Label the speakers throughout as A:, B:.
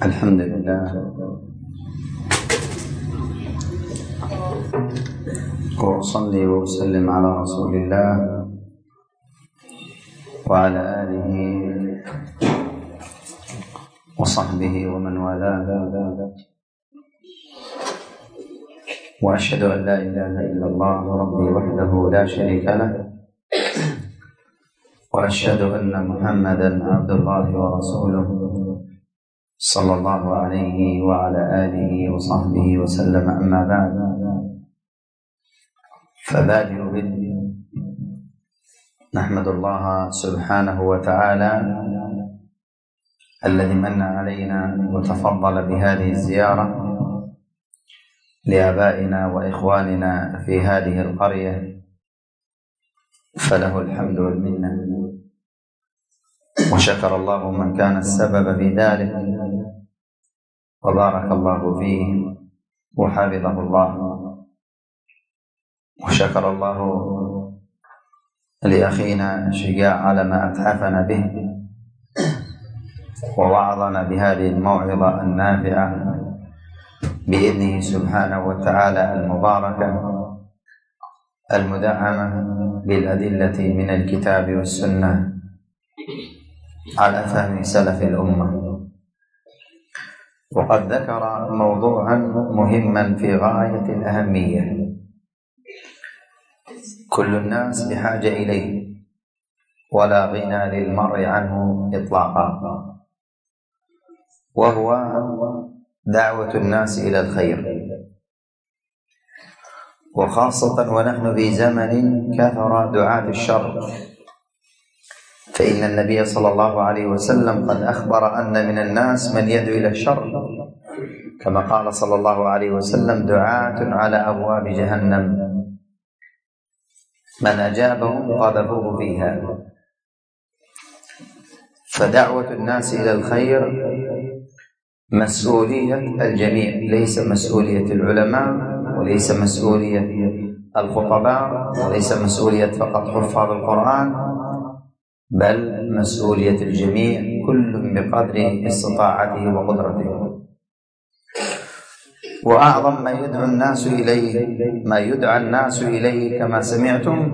A: الحمد لله وأصلي وأسلم على رسول الله وعلى آله وصحبه ومن والاه، وأشهد أن لا إله إلا الله ربي وحده لا شريك له، وأشهد أن محمدا عبد الله ورسوله صلى الله عليه وعلى آله وصحبه وسلم. أما بعد، فبادئ نحمد الله سبحانه وتعالى الذي من علينا وتفضل بهذه الزيارة لآبائنا وإخواننا في هذه القرية، فله الحمد والمنة، وشكر الله من كان السبب في ذلك، وبارك الله فيه وحفظه الله، وشكر الله لأخينا شجاع على ما أتحفنا به ووعظنا بهذه الموعظة النافعة بإذنه سبحانه وتعالى المباركة المدعمة بالأدلة من الكتاب والسنة على فهم سلف الأمة. وقد ذكر موضوعا مهما في غاية الأهمية كل الناس بحاجة إليه، ولا غنى للمرء عنه إطلاقا، وهو دعوة الناس إلى الخير، وخاصة ونحن في زمن كثر دعاة الشر، فإن النبي صلى الله عليه وسلم قد أخبر أن من الناس من يدعو إلى الشر، كما قال صلى الله عليه وسلم: دعاة على أبواب جهنم من أجابهم قذفوه فيها. فدعوة الناس إلى الخير مسؤولية الجميع، ليس مسؤولية العلماء، وليس مسؤولية الخطباء، وليس مسؤولية فقط حفاظ القرآن، بل مسؤولية الجميع، كل بقدر استطاعته وقدرته. وأعظم ما يدعى الناس إليه كما سمعتم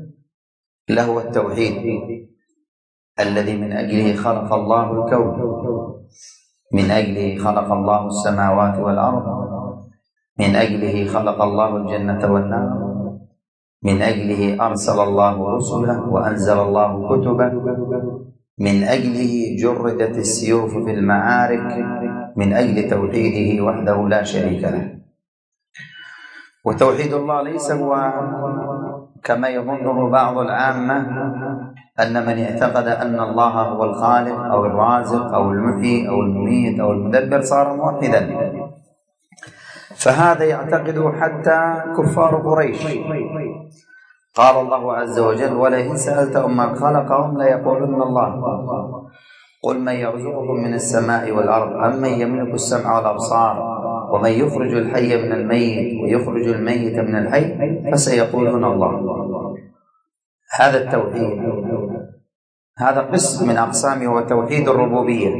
A: لهو التوحيد الذي من أجله خلق الله الكون، من أجله خلق الله السماوات والأرض، من أجله خلق الله الجنة والنار، من أجله أرسل الله رسله وأنزل الله كتبه، من أجله جردت السيوف في المعارك، من أجل توحيده وحده لا شريك له. وتوحيد الله ليس هو كما يظنه بعض العامة أن من اعتقد أن الله هو الخالق أو الرازق أو المحيي أو المميت أو المدبر صار موحدا، فهذا يعتقد حتى كفار قريش. قال الله عز وجل: ولئن سألتهم من خلقهم ليقولن الله قل من يرزقكم من السماء والأرض أمن يملك السمع والأبصار ومن يخرج الحي من الميت ويخرج الميت من الحي فسيقولون الله. هذا التوحيد، هذا قسم من أقسامه وتوحيد الربوبية.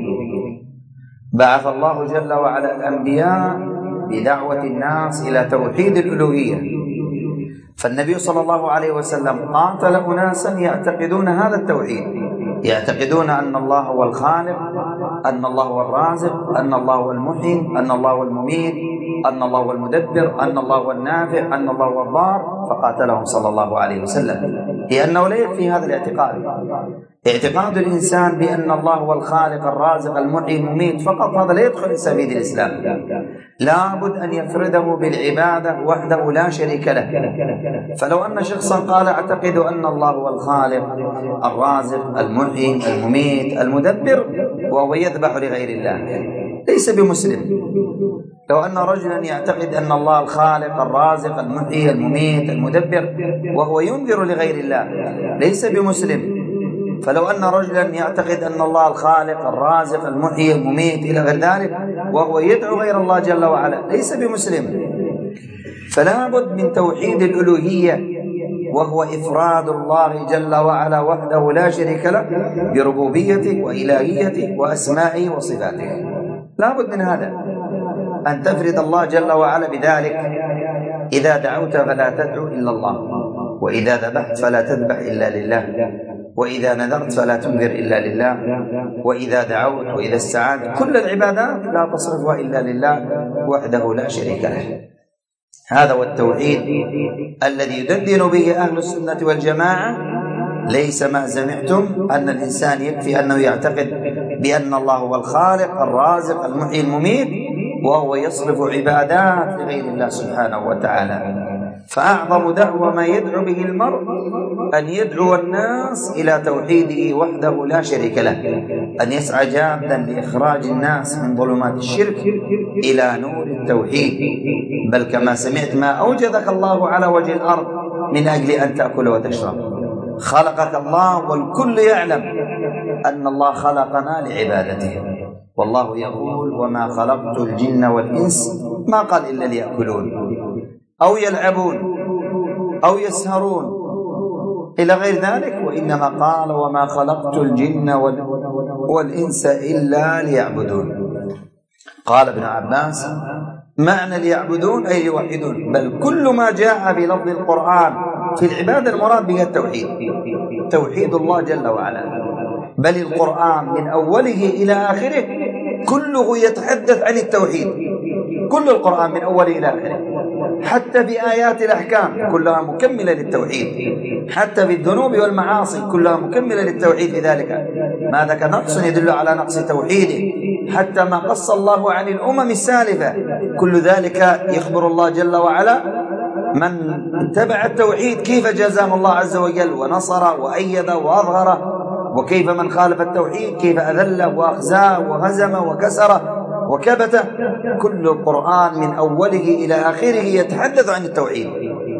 A: بعث الله جل وعلا الأنبياء بدعوة الناس إلى توحيد الألوهية، فالنبي صلى الله عليه وسلم قاتل أناسا يعتقدون هذا التوحيد، يعتقدون أن الله هو الخالق، أن الله هو الرازق، أن الله هو المحيي، أن الله هو المميت، أن الله هو المدبر، أن الله هو النافع، أن الله هو الضار، فقاتلهم صلى الله عليه وسلم، لأنه لا يكفي هذا الاعتقاد. اعتقاد الإنسان بأن الله هو الخالق الرازق المحيي المميت فقط، هذا لا يدخل في سبيل الإسلام، لابد أن يفرده بالعبادة وحده لا شريك له. فلو أن شخصا قال أعتقد أن الله هو الخالق الرازق المحيي المميت المدبر وهو يذبح لغير الله، ليس بمسلم. لو أن رجلا يعتقد أن الله الخالق الرازق المحيي المميت المدبر وهو ينذر لغير الله، ليس بمسلم. فلو أن رجلا يعتقد أن الله الخالق الرازق المحيي المميت إلى غير ذلك وهو يدعو غير الله جل وعلا، ليس بمسلم. فلا بد من توحيد الألوهية، وهو إفراد الله جل وعلا وحده لا شريك له بربوبيته وإلهيته وأسمائه وصفاته. لا بد من هذا، أن تفرد الله جل وعلا بذلك. إذا دعوت فلا تدعو إلا الله، وإذا ذبحت فلا تذبح إلا لله، وإذا نذرت فلا تنذر إلا لله، وإذا دعوت وإذا استعانت، كل العبادات لا تصرفها إلا لله وحده لا شريك له. هذا هو التوحيد الذي يدندن به أهل السنة والجماعة. ليس ما سمعتم أن الإنسان يكفي أنه يعتقد بأن الله هو الخالق الرازق المحيي المميت، وهو يصرف عبادات لغير الله سبحانه وتعالى. فأعظم دعوة ما يدعو به المرء أن يدعو الناس إلى توحيده وحده لا شريك له، أن يسعى جادا لإخراج الناس من ظلمات الشرك إلى نور التوحيد. بل كما سمعت، ما أوجدك الله على وجه الأرض من أجل أن تأكل وتشرب، خلقك الله، والكل يعلم أن الله خلقنا لعبادته. والله يقول: وما خلقت الجن والإنس، ما قال إلا ليأكلون أو يلعبون أو يسهرون إلى غير ذلك، وإنما قال: وما خلقت الجن والإنس إلا ليعبدون. قال ابن عباس: معنى ليعبدون أي يوحدون. بل كل ما جاء بلفظ القرآن في العبادة المراد بها التوحيد، توحيد الله جل وعلا. بل القرآن من أوله إلى آخره كله يتحدث عن التوحيد، كل القرآن من أوله إلى آخره، حتى في آيات الأحكام كلها مكملة للتوحيد، حتى في الذنوب والمعاصي كلها مكملة للتوحيد. لذلك ما ذاك نقص يدل على نقص توحيده، حتى ما قص الله عن الأمم السالفة كل ذلك يخبر الله جل وعلا من اتبع التوحيد كيف جزاه الله عز وجل ونصر وأيد وأظهر، وكيف من خالف التوحيد كيف أذله وأخزاه وهزم وكسره وكبته. كل القرآن من أوله إلى آخره يتحدث عن التوحيد.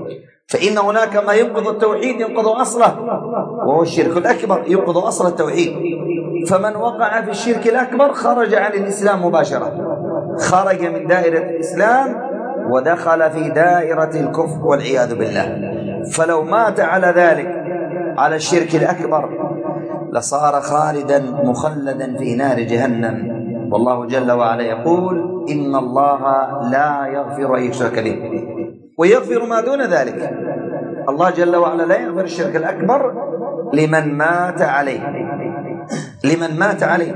A: فإن هناك ما ينقض التوحيد ينقض أصله، وهو الشرك الأكبر ينقض أصل التوحيد. فمن وقع في الشرك الأكبر خرج عن الإسلام مباشرة، خرج من دائرة الإسلام ودخل في دائرة الكفر والعياذ بالله. فلو مات على ذلك، على الشرك الأكبر، لصار خالدا مخلدا في نار جهنم. والله جل وعلا يقول: إن الله لا يغفر أن يشرك به ويغفر ما دون ذلك. الله جل وعلا لا يغفر الشرك الأكبر لمن مات عليه، لمن مات عليه.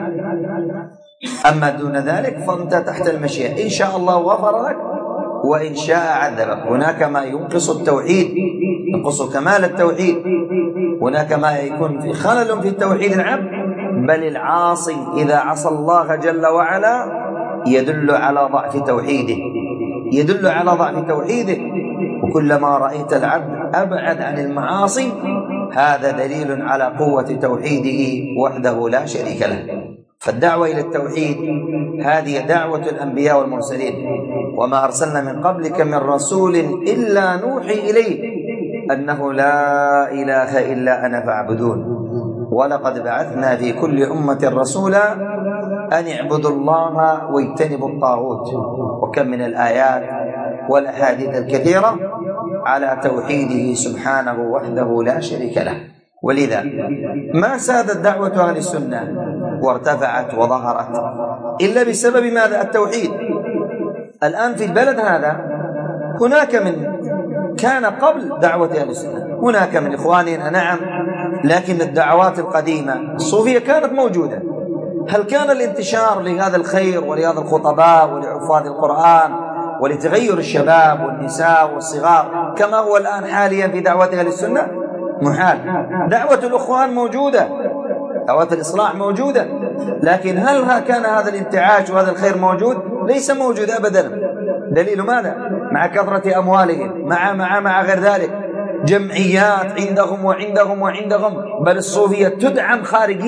A: أما دون ذلك فأنت تحت المشيئة، إن شاء الله غفر لك وإن شاء عذبك. هناك ما ينقص التوحيد، ينقص كمال التوحيد، هناك ما يكون في خلل في التوحيد العبد. بل العاصي إذا عصى الله جل وعلا يدل على ضعف توحيده، يدل على ضعف توحيده. وكلما رأيت العبد أبعد عن المعاصي هذا دليل على قوة توحيده وحده لا شريك له. فالدعوة إلى التوحيد هذه دعوة الأنبياء والمرسلين، وما أرسلنا من قبلك من رسول إلا نوحي إليه أنه لا إله إلا أنا فاعبدون. ولقد بعثنا في كل أمة رسولا أن اعبدوا الله واجتنبوا الطاغوت. وكم من الآيات والأحاديث الكثيرة على توحيده سبحانه وحده لا شريك له. ولذا ما سادت دعوة أهل السنة وارتفعت وظهرت إلا بسبب ماذا؟ التوحيد. الآن في البلد هذا هناك من كان قبل دعوة أهل السنة، هناك من إخواننا نعم، لكن الدعوات القديمة الصوفية كانت موجودة. هل كان الانتشار لهذا الخير ولهذا الخطباء ولحفاظ القرآن ولتغير الشباب والنساء والصغار كما هو الآن حاليا في دعوة أهل السنة؟ محال. دعوة الأخوان موجودة، دعوة الإصلاح موجودة، لكن هل كان هذا الانتعاش وهذا الخير موجود؟ ليس موجود أبدا. دليل ماذا؟ مع كثرة أموالهم، مع غير ذلك، جمعيات عندهم وعندهم. بل الصوفية تدعم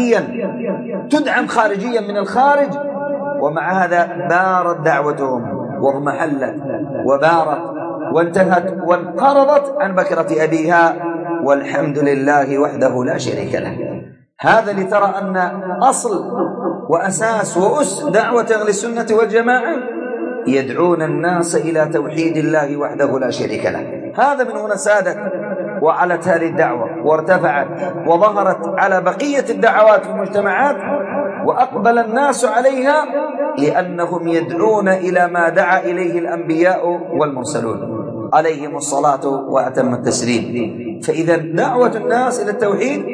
A: خارجيا من الخارج، ومع هذا بارت دعوتهم واضمحلت وبارت وانتهت وانقرضت عن بكرة أبيها، والحمد لله وحده لا شريك له. هذا لترى أن أصل وأساس وأس دعوة أهل السنة والجماعة يدعون الناس إلى توحيد الله وحده لا شريك له. هذا من هنا سادت وعلت هذه الدعوة وارتفعت وظهرت على بقية الدعوات في المجتمعات وأقبل الناس عليها لأنهم يدعون إلى ما دعا إليه الأنبياء والمرسلون عليهم الصلاة وأتم التسليم. فإذا دعوة الناس إلى التوحيد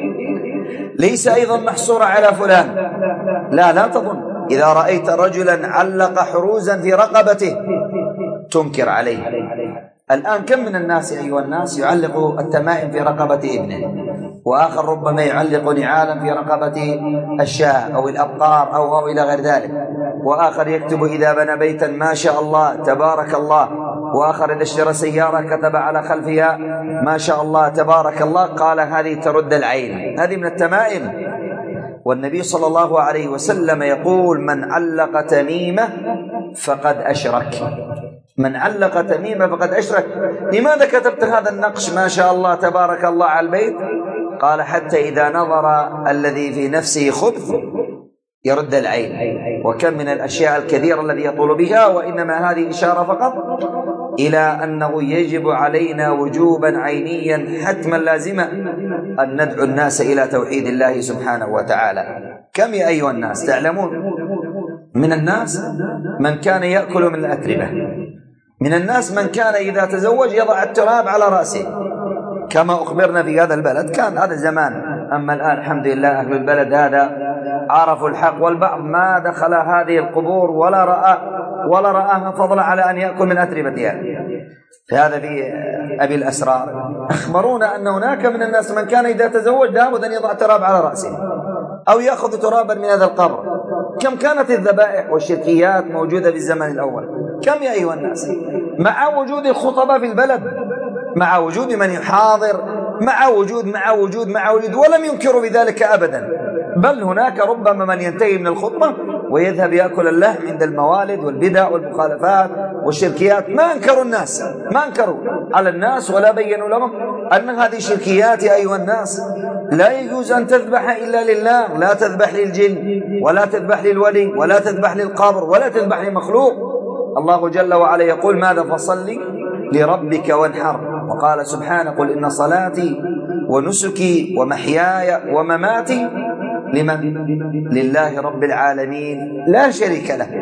A: ليس أيضا محصورة على فلان، لا تظن إذا رأيت رجلا علق حروزا في رقبته تنكر عليه. الآن كم من الناس أيها الناس يعلق التمائم في رقبة ابنه، وآخر ربما يعلق نعالا في رقبة الشاة أو الأبقار أو إلى غير ذلك، وآخر يكتب إذا بنى بيتا ما شاء الله تبارك الله، وآخر إذا اشترى سيارة كتب على خلفها ما شاء الله تبارك الله، قال هذه ترد العين، هذه من التمائم. والنبي صلى الله عليه وسلم يقول من علق تميمة فقد أشرك، من علق تميمة فقد أشرك. لماذا كتبت هذا النقش ما شاء الله تبارك الله على البيت؟ قال حتى إذا نظر الذي في نفسه خبث يرد العين. وكم من الأشياء الكثيرة الذي يطول بها، وإنما هذه إشارة فقط إلى أنه يجب علينا وجوبا عينيا حتما لازما أن ندعو الناس إلى توحيد الله سبحانه وتعالى. كم يا أيها الناس تعلمون من الناس من كان يأكل من الأتربة، من الناس من كان إذا تزوج يضع التراب على رأسه كما أخبرنا في هذا البلد، كان هذا زمان. أما الآن الحمد لله أهل البلد هذا عرفوا الحق، والبعض ما دخل هذه القبور ولا رآها فضلا على أن يأكل من أتربتها. فهذا في أبي الأسرار أخبرونا أن هناك من الناس من كان إذا تزوج لابد أن يضع تراب على رأسه أو يأخذ ترابا من هذا القبر. كم كانت الذبائح والشركيات موجودة في الزمن الأول، كم يا أيها الناس، مع وجود الخطباء في البلد، مع وجود من يحاضر، مع وجود ولم ينكروا بذلك أبدا. بل هناك ربما من ينتهي من الخطبة ويذهب يأكل اللحم عند الموالد والبدع والمخالفات والشركيات. ما أنكروا الناس، ما أنكروا على الناس ولا بينوا لهم أن هذه شركيات يا أيها الناس. لا يجوز أن تذبح إلا لله، لا تذبح للجن ولا تذبح للولي ولا تذبح للقبر ولا تذبح لمخلوق. الله جل وعلا يقول ماذا؟ فصل لربك وانحر. وقال سبحانه قل إن صلاتي ونسكي ومحياي ومماتي لمن؟ لله رب العالمين لا شريك له،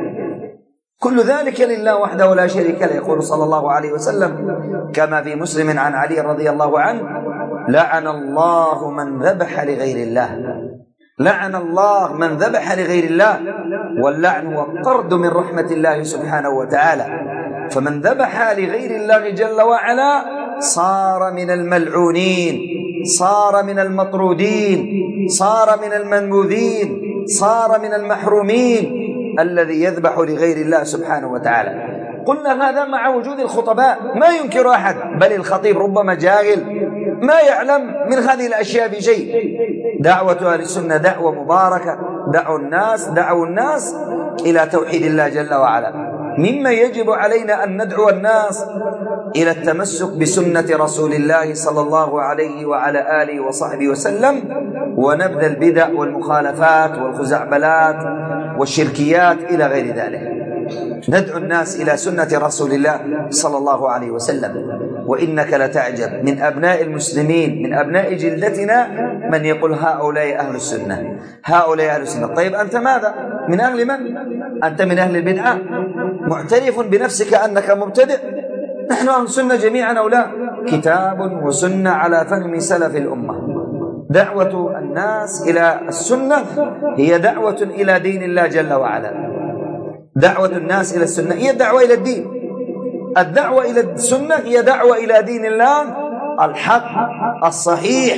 A: كل ذلك لله وحده لا شريك له. يقول صلى الله عليه وسلم كما في مسلم عن علي رضي الله عنه لعن الله من ذبح لغير الله، لعن الله من ذبح لغير الله، واللعن والطرد من رحمة الله سبحانه وتعالى. فمن ذبح لغير الله جل وعلا صار من الملعونين، صار من المطرودين، صار من المنبوذين، صار من المحرومين الذي يذبح لغير الله سبحانه وتعالى. قلنا هذا مع وجود الخطباء، ما ينكر أحد، بل الخطيب ربما جاهل ما يعلم من هذه الأشياء بشيء. دعوة أهل السنة دعوة مباركة، دعوا الناس إلى توحيد الله جل وعلا. مما يجب علينا أن ندعو الناس إلى التمسك بسنة رسول الله صلى الله عليه وعلى آله وصحبه وسلم، ونبذ البدع والمخالفات والخزعبلات والشركيات إلى غير ذلك. ندعو الناس إلى سنة رسول الله صلى الله عليه وسلم. وإنك لتعجب من أبناء المسلمين من أبناء جلدتنا من يقول هؤلاء أهل السنة، هؤلاء أهل السنة. طيب أنت ماذا؟ من أهل من؟ أنت من أهل البدعة؟ معترف بنفسك أنك مبتدع؟ نحن أهل السنة جميعا أو لا؟ كتاب وسنة على فهم سلف الأمة. دعوة الناس إلى السنة هي دعوة إلى دين الله جل وعلا. دعوة الناس إلى السنة هي دعوة إلى الدين. الدعوة إلى السنة هي دعوة إلى دين الله الحق الصحيح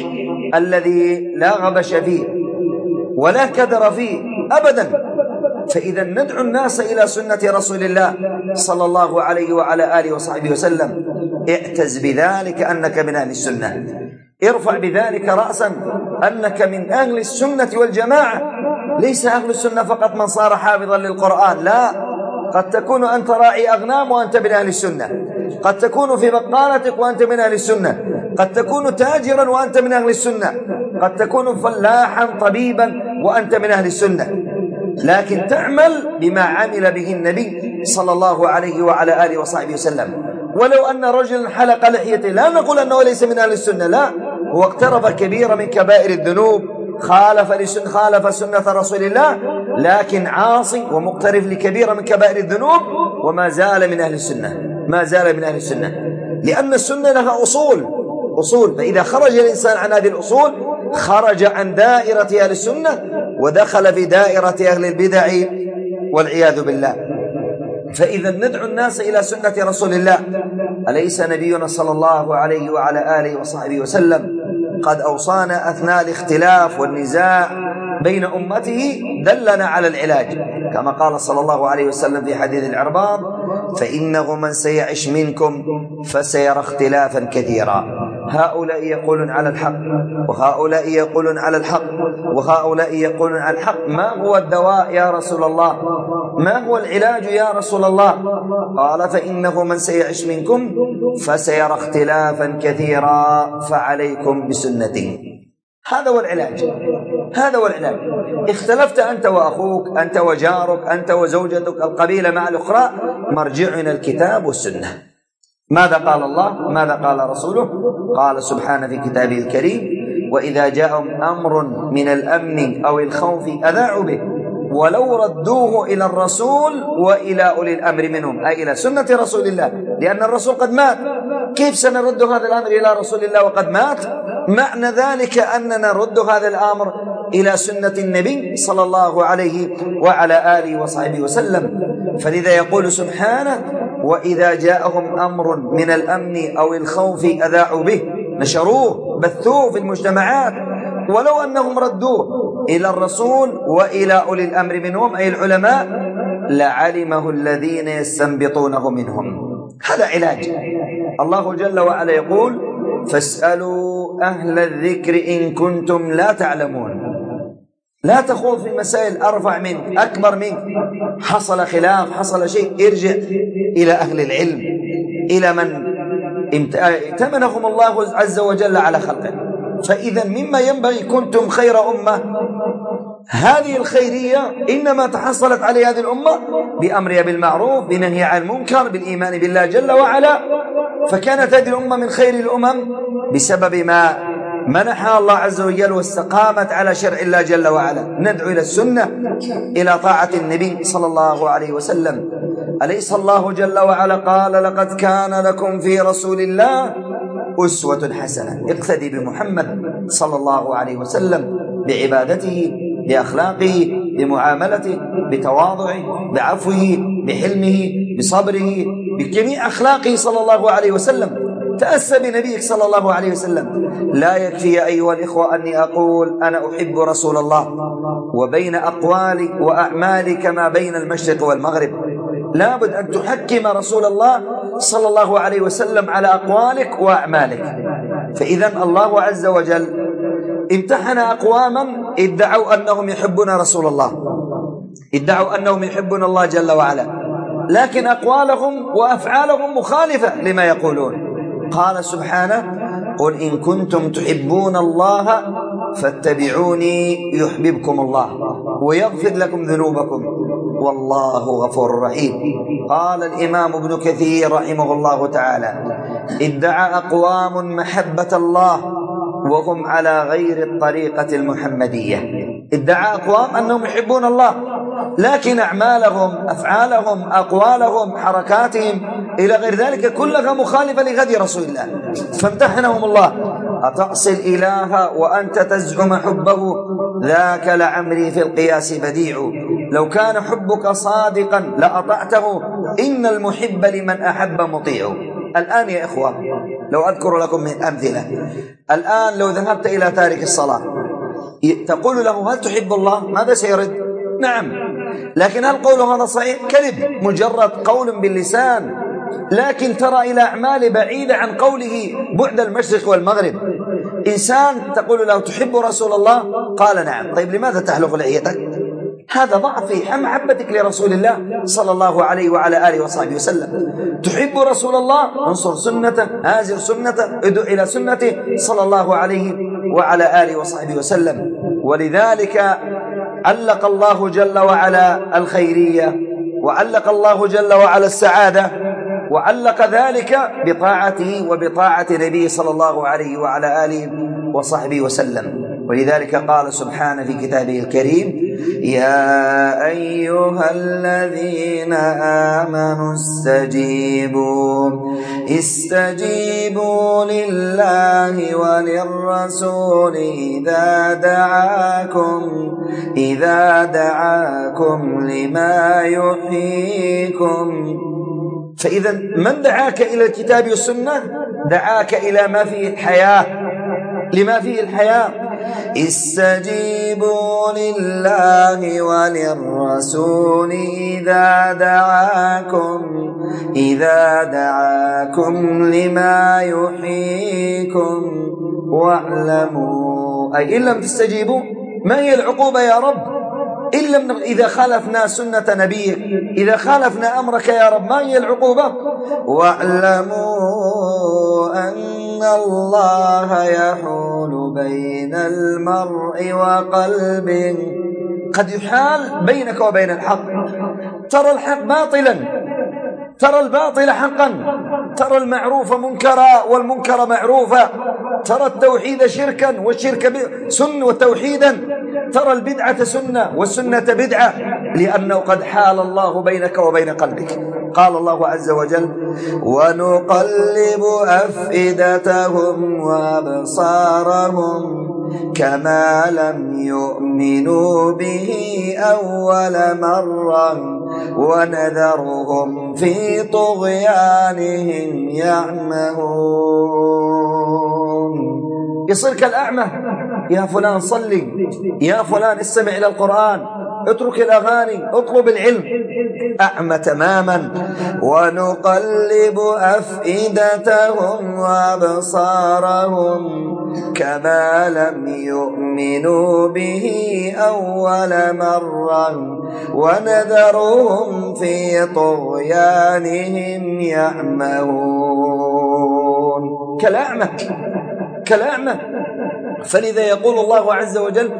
A: الذي لا غبش فيه ولا كدر فيه أبدا. فإذا ندعو الناس إلى سنة رسول الله صلى الله عليه وعلى آله وصحبه وسلم. اعتز بذلك أنك من أهل السنة، ارفع بذلك رأسا أنك من أهل السنة والجماعة. ليس أهل السنة فقط من صار حافظا للقرآن، لا، قد تكون أنت راعي أغنام وأنت من أهل السنة، قد تكون في بقالتك وأنت من أهل السنة، قد تكون تاجرا وأنت من أهل السنة، قد تكون فلاحا طبيبا وأنت من أهل السنة، لكن تعمل بما عمل به النبي صلى الله عليه وعلى آله وصحبه وسلم. ولو أن رجلا حلق لحيته لا نقول أنه ليس من أهل السنة، لا، هو اقترف كبيرة من كبائر الذنوب خالف سنة رسول الله، لكن عاصي ومقترف لكبيرة من كبائر الذنوب، وما زال من أهل السنة، لأن السنة لها أصول، فإذا خرج الإنسان عن هذه الأصول خرج عن دائرة أهل السنة ودخل في دائرة أهل البدع والعياذ بالله. فإذا ندعو الناس إلى سنة رسول الله. أليس نبينا صلى الله عليه وعلى آله وصحبه وسلم قد أوصانا أثناء الاختلاف والنزاع بين أمته، دلنا على العلاج، كما قال صلى الله عليه وسلم في حديث العرباض: فإنه من سيعش منكم فسيرى اختلافا كثيرا، هؤلاء يقولون على الحق وهؤلاء يقولون على الحق وهؤلاء يقولون على الحق، ما هو الدواء يا رسول الله؟ ما هو العلاج يا رسول الله؟ قال: فإنه من سيعش منكم فسيرى اختلافا كثيرا فعليكم بسنتي. هذا هو العلاج. اختلفت أنت وأخوك، أنت وجارك، أنت وزوجتك، القبيلة مع الأخرى، مرجعنا الكتاب والسنة. ماذا قال الله؟ ماذا قال رسوله؟ قال سبحانه في كتابه الكريم: وإذا جاءهم أمر من الأمن أو الخوف أذاعوا به ولو ردوه إلى الرسول وإلى أولي الأمر منهم، أي إلى سنة رسول الله، لأن الرسول قد مات. كيف سنرد هذا الأمر إلى رسول الله وقد مات؟ معنى ذلك أننا نرد هذا الأمر إلى سنة النبي صلى الله عليه وعلى آله وصحبه وسلم. فلذا يقول سبحانه: وإذا جاءهم أمر من الأمن أو الخوف أذاعوا به، نشروه، بثوه في المجتمعات، ولو أنهم ردوه إلى الرسول وإلى أولي الأمر منهم، أي العلماء، لعلمه الذين يستنبطونه منهم. هذا علاج. الله جل وعلا يقول: فاسألوا أهل الذكر إن كنتم لا تعلمون. لا تخوض في مسائل أرفع منك، أكبر منك، حصل خلاف، حصل شيء، ارجع إلى أهل العلم، إلى من ائتمنهم الله عز وجل على خلقه. فإذا مما ينبغي، كنتم خير أمة. هذه الخيرية إنما تحصلت على هذه الأمة بأمرها بالمعروف، بنهي عن المنكر، بالإيمان بالله جل وعلا. فكانت هذه الأمة من خير الأمم بسبب ما منحها الله عز وجل واستقامت على شرع الله جل وعلا. ندعو إلى السنة، إلى طاعة النبي صلى الله عليه وسلم. أليس الله جل وعلا قال: لقد كان لكم في رسول الله أسوة حسنة؟ اقتدي بمحمد صلى الله عليه وسلم، بعبادته، بأخلاقه، بمعاملته، بتواضعه، بعفوه، بحلمه، بصبره، بجميع أخلاقه صلى الله عليه وسلم. تأسى بنبيك صلى الله عليه وسلم. لا يكفي أيها الإخوة أني أقول أنا أحب رسول الله، وبين أقوالي وأعمالي كما بين المشرق والمغرب. لابد أن تحكم رسول الله صلى الله عليه وسلم على أقوالك وأعمالك. فإذا الله عز وجل امتحن أقواما ادعوا أنهم يحبون رسول الله، ادعوا أنهم يحبون الله جل وعلا، لكن أقوالهم وأفعالهم مخالفة لما يقولون. قال سبحانه: قل إن كنتم تحبون الله فاتبعوني يحببكم الله ويغفر لكم ذنوبكم والله غفور رحيم. قال الإمام ابن كثير رحمه الله تعالى: ادعى أقوام محبة الله وهم على غير الطريقة المحمدية. ادعى أقوام أنهم يحبون الله، لكن أعمالهم، أفعالهم، أقوالهم، حركاتهم إلى غير ذلك كلها مخالفة لهدي رسول الله. فامتحنهم الله: أتعصي الإله وأنت تزعم حبه؟ ذاك لعمري في القياس بديع. لو كان حبك صادقا لأطعته، إن المحب لمن أحب مطيع. الآن يا إخوة، لو أذكر لكم من أمثلة، الآن لو ذهبت إلى تارك الصلاة تقول له: هل تحب الله؟ ماذا سيرد؟ نعم. لكن هل قوله هذا صحيح؟ كذب، مجرد قول باللسان، لكن ترى إلى أعمال بعيدة عن قوله بعد المشرق والمغرب. إنسان تقول له: تحب رسول الله؟ قال: نعم. طيب لماذا تحلق لحيتك؟ هذا ضعف في محبتك لرسول الله صلى الله عليه وعلى آله وصحبه وسلم. تحب رسول الله؟ انصر سنته، هاجر سنته، ادع إلى سنته صلى الله عليه وعلى آله وصحبه وسلم. ولذلك علق الله جل وعلا الخيرية، وعلق الله جل وعلا السعادة، وعلق ذلك بطاعته وبطاعة نبيه صلى الله عليه وعلى آله وصحبه وسلم. ولذلك قال سبحانه في كتابه الكريم: يا أيها الذين آمنوا استجيبوا لله وللرسول إذا دعاكم لما يحييكم. فإذا من دعاك إلى الكتاب والسنة دعاك إلى ما فيه الحياة، لما فيه الحياة. استجيبوا لله وللرسول إذا دعاكم لما يحييكم واعلموا. أي إن لم تستجيبوا ما هي العقوبة يا رب؟ إذا خالفنا سنة نبيك، إذا خالفنا أمرك يا رب، ما هي العقوبة؟ واعلموا أن الله يحول بين المرء وقلبه. قد يحال بينك وبين الحق، ترى الحق باطلا، ترى الباطل حقا، ترى المعروف منكرا والمنكر معروفا، ترى التوحيد شركا والشرك سنة وتوحيدا، ترى البدعة سنة والسنة بدعة، لأنه قد حال الله بينك وبين قلبك. قال الله عز وجل: ونقلب أفئدتهم وأبصارهم كما لم يؤمنوا به أول مرة ونذرهم في طغيانهم يعمهون. يصير كالأعمى: يا فلان صلي، يا فلان استمع إلى القرآن، اترك الأغاني، اطلب العلم. أعمى تماما. ونقلب أفئدتهم وأبصارهم كما لم يؤمنوا به أول مرة ونذرهم في طغيانهم يعمهون. كالأعمى. فلذا يقول الله عز وجل: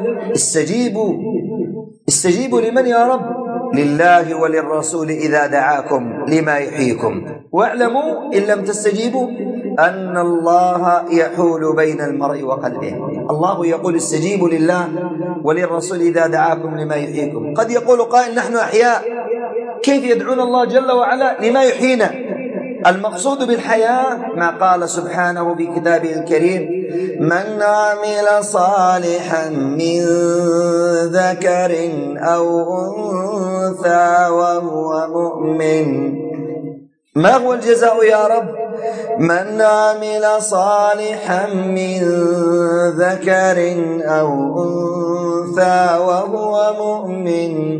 A: استجيبوا لمن يا رب؟ لله وللرسول إذا دعاكم لما يحييكم، واعلموا إن لم تستجيبوا أن الله يحول بين المرء وقلبه. الله يقول: استجيبوا لله وللرسول إذا دعاكم لما يحييكم. قد يقول قائل: نحن أحياء، كيف يدعون الله جل وعلا لما يحيينا؟ المقصود بالحياة ما قال سبحانه في كتابه الكريم: من عمل صالحا من ذكر أو أنثى وهو مؤمن. ما هو الجزاء يا رب؟ من عمل صالحا من ذكر أو أنثى وهو مؤمن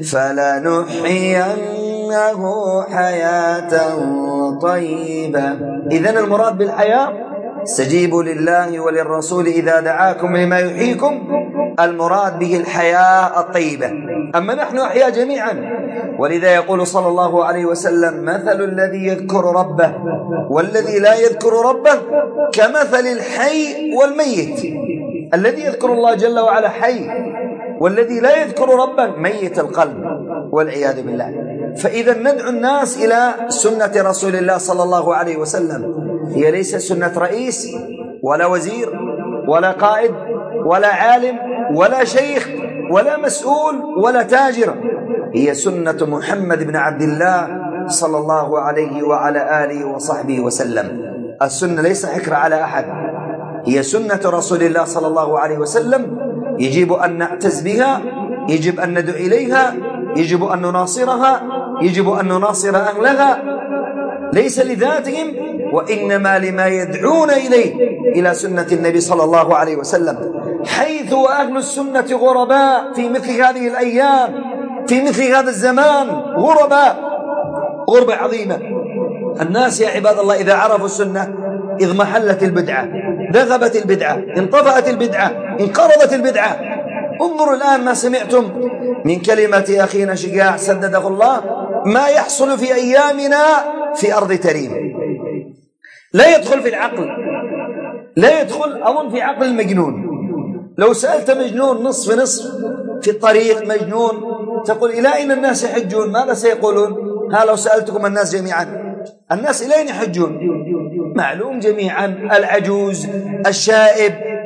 A: فلنحيينه حياة طيبة. إذن المراد بالحياة: استجيبوا لله وللرسول إذا دعاكم لما يحييكم، المراد به الحياة الطيبة. أما نحن أحياء جميعا. ولذا يقول صلى الله عليه وسلم: مثل الذي يذكر ربه والذي لا يذكر ربه كمثل الحي والميت. الذي يذكر الله جل وعلا حي، والذي لا يذكر ربه ميت القلب والعياذ بالله. فإذا ندعو الناس إلى سنة رسول الله صلى الله عليه وسلم. هي ليست سنة رئيس ولا وزير ولا قائد ولا عالم ولا شيخ ولا مسؤول ولا تاجر، هي سنة محمد بن عبد الله صلى الله عليه وعلى آله وصحبه وسلم. السنة ليس حكر على أحد، هي سنة رسول الله صلى الله عليه وسلم. يجب أن نعتز بها، يجب أن ندعو إليها، يجب أن نناصرها، يجب أن نناصر أهلها، ليس لذاتهم وإنما لما يدعون إليه، إلى سنة النبي صلى الله عليه وسلم. حيث أهل السنة غرباء في مثل هذه الأيام، في مثل هذا الزمان، غربة عظيمة. الناس يا عباد الله إذا عرفوا السنة اضمحلت البدعة، ذهبت البدعة، انطفأت البدعة، انقرضت البدعة. انظروا الآن ما سمعتم من كلمة أخينا شجاع سدده الله، ما يحصل في أيامنا في أرض تريم لا يدخل في العقل، لا يدخل أظن في عقل المجنون. لو سألت مجنون نصف نصف في الطريق مجنون، تقول إلى أين الناس يحجون؟ ماذا سيقولون؟ لو سألتكم الناس جميعا، الناس إلى أين يحجون؟ معلوم جميعا، العجوز، الشائب،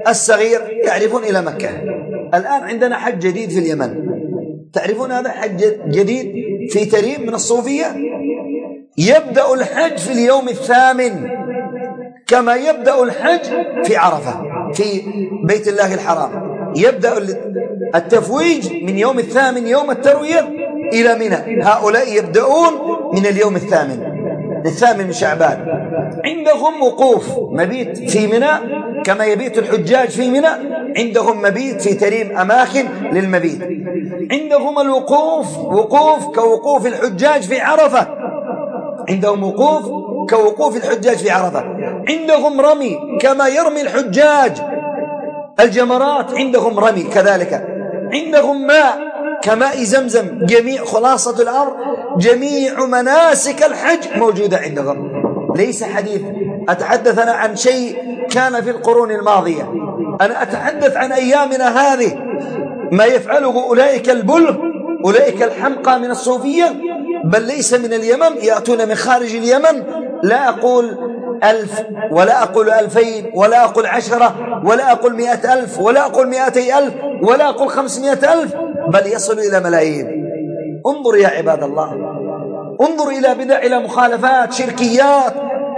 A: الصغير يعرفون إلى مكة. الآن عندنا حج جديد في اليمن، تعرفون هذا حج جديد في تريم من الصوفية، يبدأ الحج في اليوم 8 كما يبدأ الحج في عرفة في بيت الله الحرام. يبدأ التفويج من يوم 8 يوم التروية إلى منى. هؤلاء يبدأون من اليوم 8 من شعبان. عندهم وقوف مبيت في منى كما يبيت الحجاج في منى، عندهم مبيت في تريم أماكن للمبيت. عندهم الوقوف وقوف كوقوف الحجاج في عرفة، عندهم وقوف كوقوف الحجاج في عرفة. عندهم رمي كما يرمي الحجاج الجمرات، عندهم رمي كذلك. عندهم ماء كماء زمزم. جميع خلاصة الأمر جميع مناسك الحج موجودة عندهم. ليس حديث أتحدث أنا عن شيء كان في القرون الماضية، أنا أتحدث عن أيامنا هذه ما يفعله أولئك البلغ، أولئك الحمقى من الصوفية، بل ليس من اليمن، يأتون من خارج اليمن. لا أقول 1000 ولا أقول 2000 ولا أقول 10 ولا أقول 100,000 ولا أقول 200,000 ولا أقول 500,000، بل يصل إلى ملايين. انظر يا عباد الله، انظر إلى بدع، إلى مخالفات، شركيات،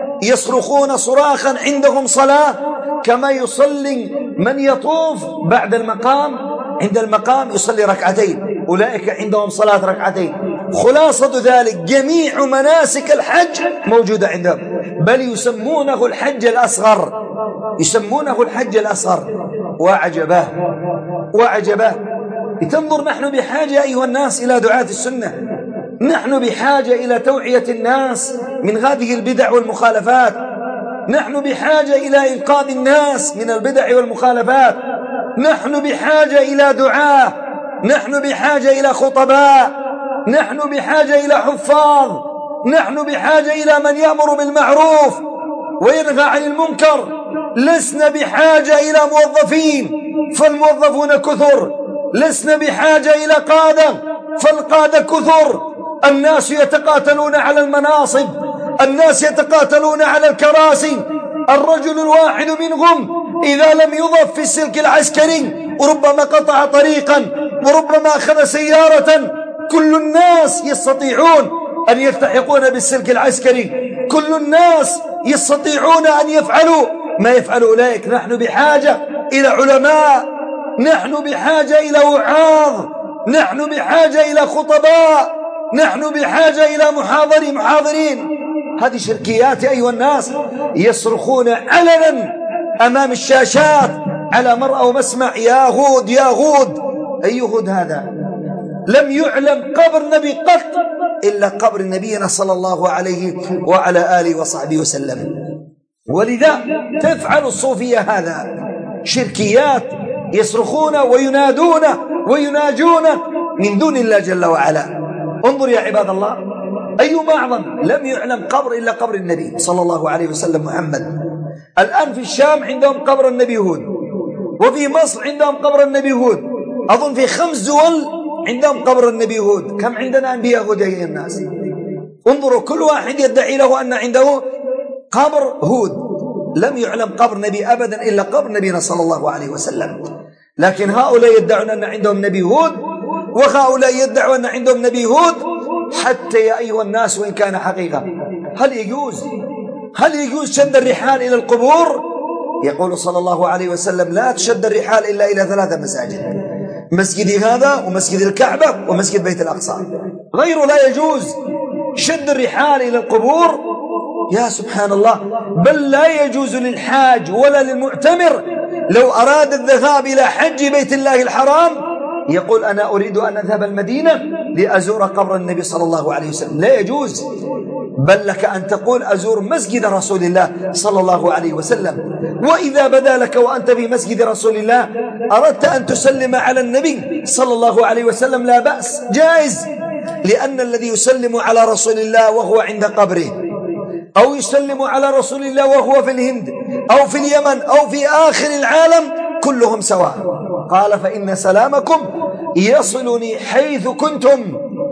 A: يصرخون صراخا. عندهم صلاة كما يصلي من يطوف بعد المقام، عند المقام يصلي ركعتين، أولئك عندهم صلاة ركعتين. خلاصة ذلك جميع مناسك الحج موجودة عندهم، بل يسمونه الحج الأصغر، يسمونه الحج الأصغر. وعجباه وعجباه. لتنظر نحن بحاجة أيها الناس إلى دعاة السنة، نحن بحاجة إلى توعية الناس من هذه البدع والمخالفات، نحن بحاجة إلى إنقاذ الناس من البدع والمخالفات، نحن بحاجة إلى دعاة، نحن بحاجة إلى خطباء، نحن بحاجة إلى حفاظ، نحن بحاجة إلى من يأمر بالمعروف وينهى عن المنكر. لسنا بحاجة إلى موظفين فالموظفون كثر، لسنا بحاجة إلى قادة فالقادة كثر. الناس يتقاتلون على المناصب، الناس يتقاتلون على الكراسي. الرجل الواحد منهم إذا لم يضف في السلك العسكري وربما قطع طريقا وربما أخذ سيارة. كل الناس يستطيعون أن يلتحقون بالسلك العسكري، كل الناس يستطيعون أن يفعلوا ما يفعل أولئك. نحن بحاجة إلى علماء، نحن بحاجة إلى وعاظ، نحن بحاجة إلى خطباء، نحن بحاجة إلى محاضرين. هذه شركيات أيها الناس، يصرخون علنا أمام الشاشات على مرأى ومسمع: يا هود يا هود. أي هود هذا؟ لم يعلم قبر نبي قط إلا قبر نبينا صلى الله عليه وعلى آله وصحبه وسلم. ولذا تفعل الصوفية هذا، شركيات، يصرخون وينادون ويناجون من دون الله جل وعلا. انظر يا عباد الله، أيما أعظم. لم يعلم قبر إلا قبر النبي صلى الله عليه وسلم محمد. الآن في الشام عندهم قبر النبي هود، وفي مصر عندهم قبر النبي هود، أظن في 5 دول عندهم قبر النبي هود. كم عندنا أنبياء هود يا الناس؟ انظروا، كل واحد يدعي له أن عنده قبر هود. لم يعلم قبر نبي أبدا إلا قبر نبينا صلى الله عليه وسلم. لكن هؤلاء يدعون أن عندهم نبي هود، وهؤلاء يدعون أن عندهم نبي هود. حتى يا أيها الناس، وإن كان حقيقة، هل يجوز شد الرحال إلى القبور؟ يقول صلى الله عليه وسلم: لا تشد الرحال إلا إلى 3 مساجد، مسجد هذا ومسجد الكعبة ومسجد بيت الأقصى، غيره لا يجوز شد الرحال إلى القبور. يا سبحان الله، بل لا يجوز للحاج ولا للمعتمر لو أراد الذهاب إلى حج بيت الله الحرام يقول: أنا أريد أن أذهب المدينة لأزور قبر النبي صلى الله عليه وسلم، لا يجوز. بل لك أن تقول: أزور مسجد رسول الله صلى الله عليه وسلم. وإذا بدا لك وأنت في مسجد رسول الله أردت أن تسلم على النبي صلى الله عليه وسلم، لا بأس، جائز. لأن الذي يسلم على رسول الله وهو عند قبره، أو يسلم على رسول الله وهو في الهند أو في اليمن أو في آخر العالم، كلهم سواء. قال: فإن سلامكم يصلني حيث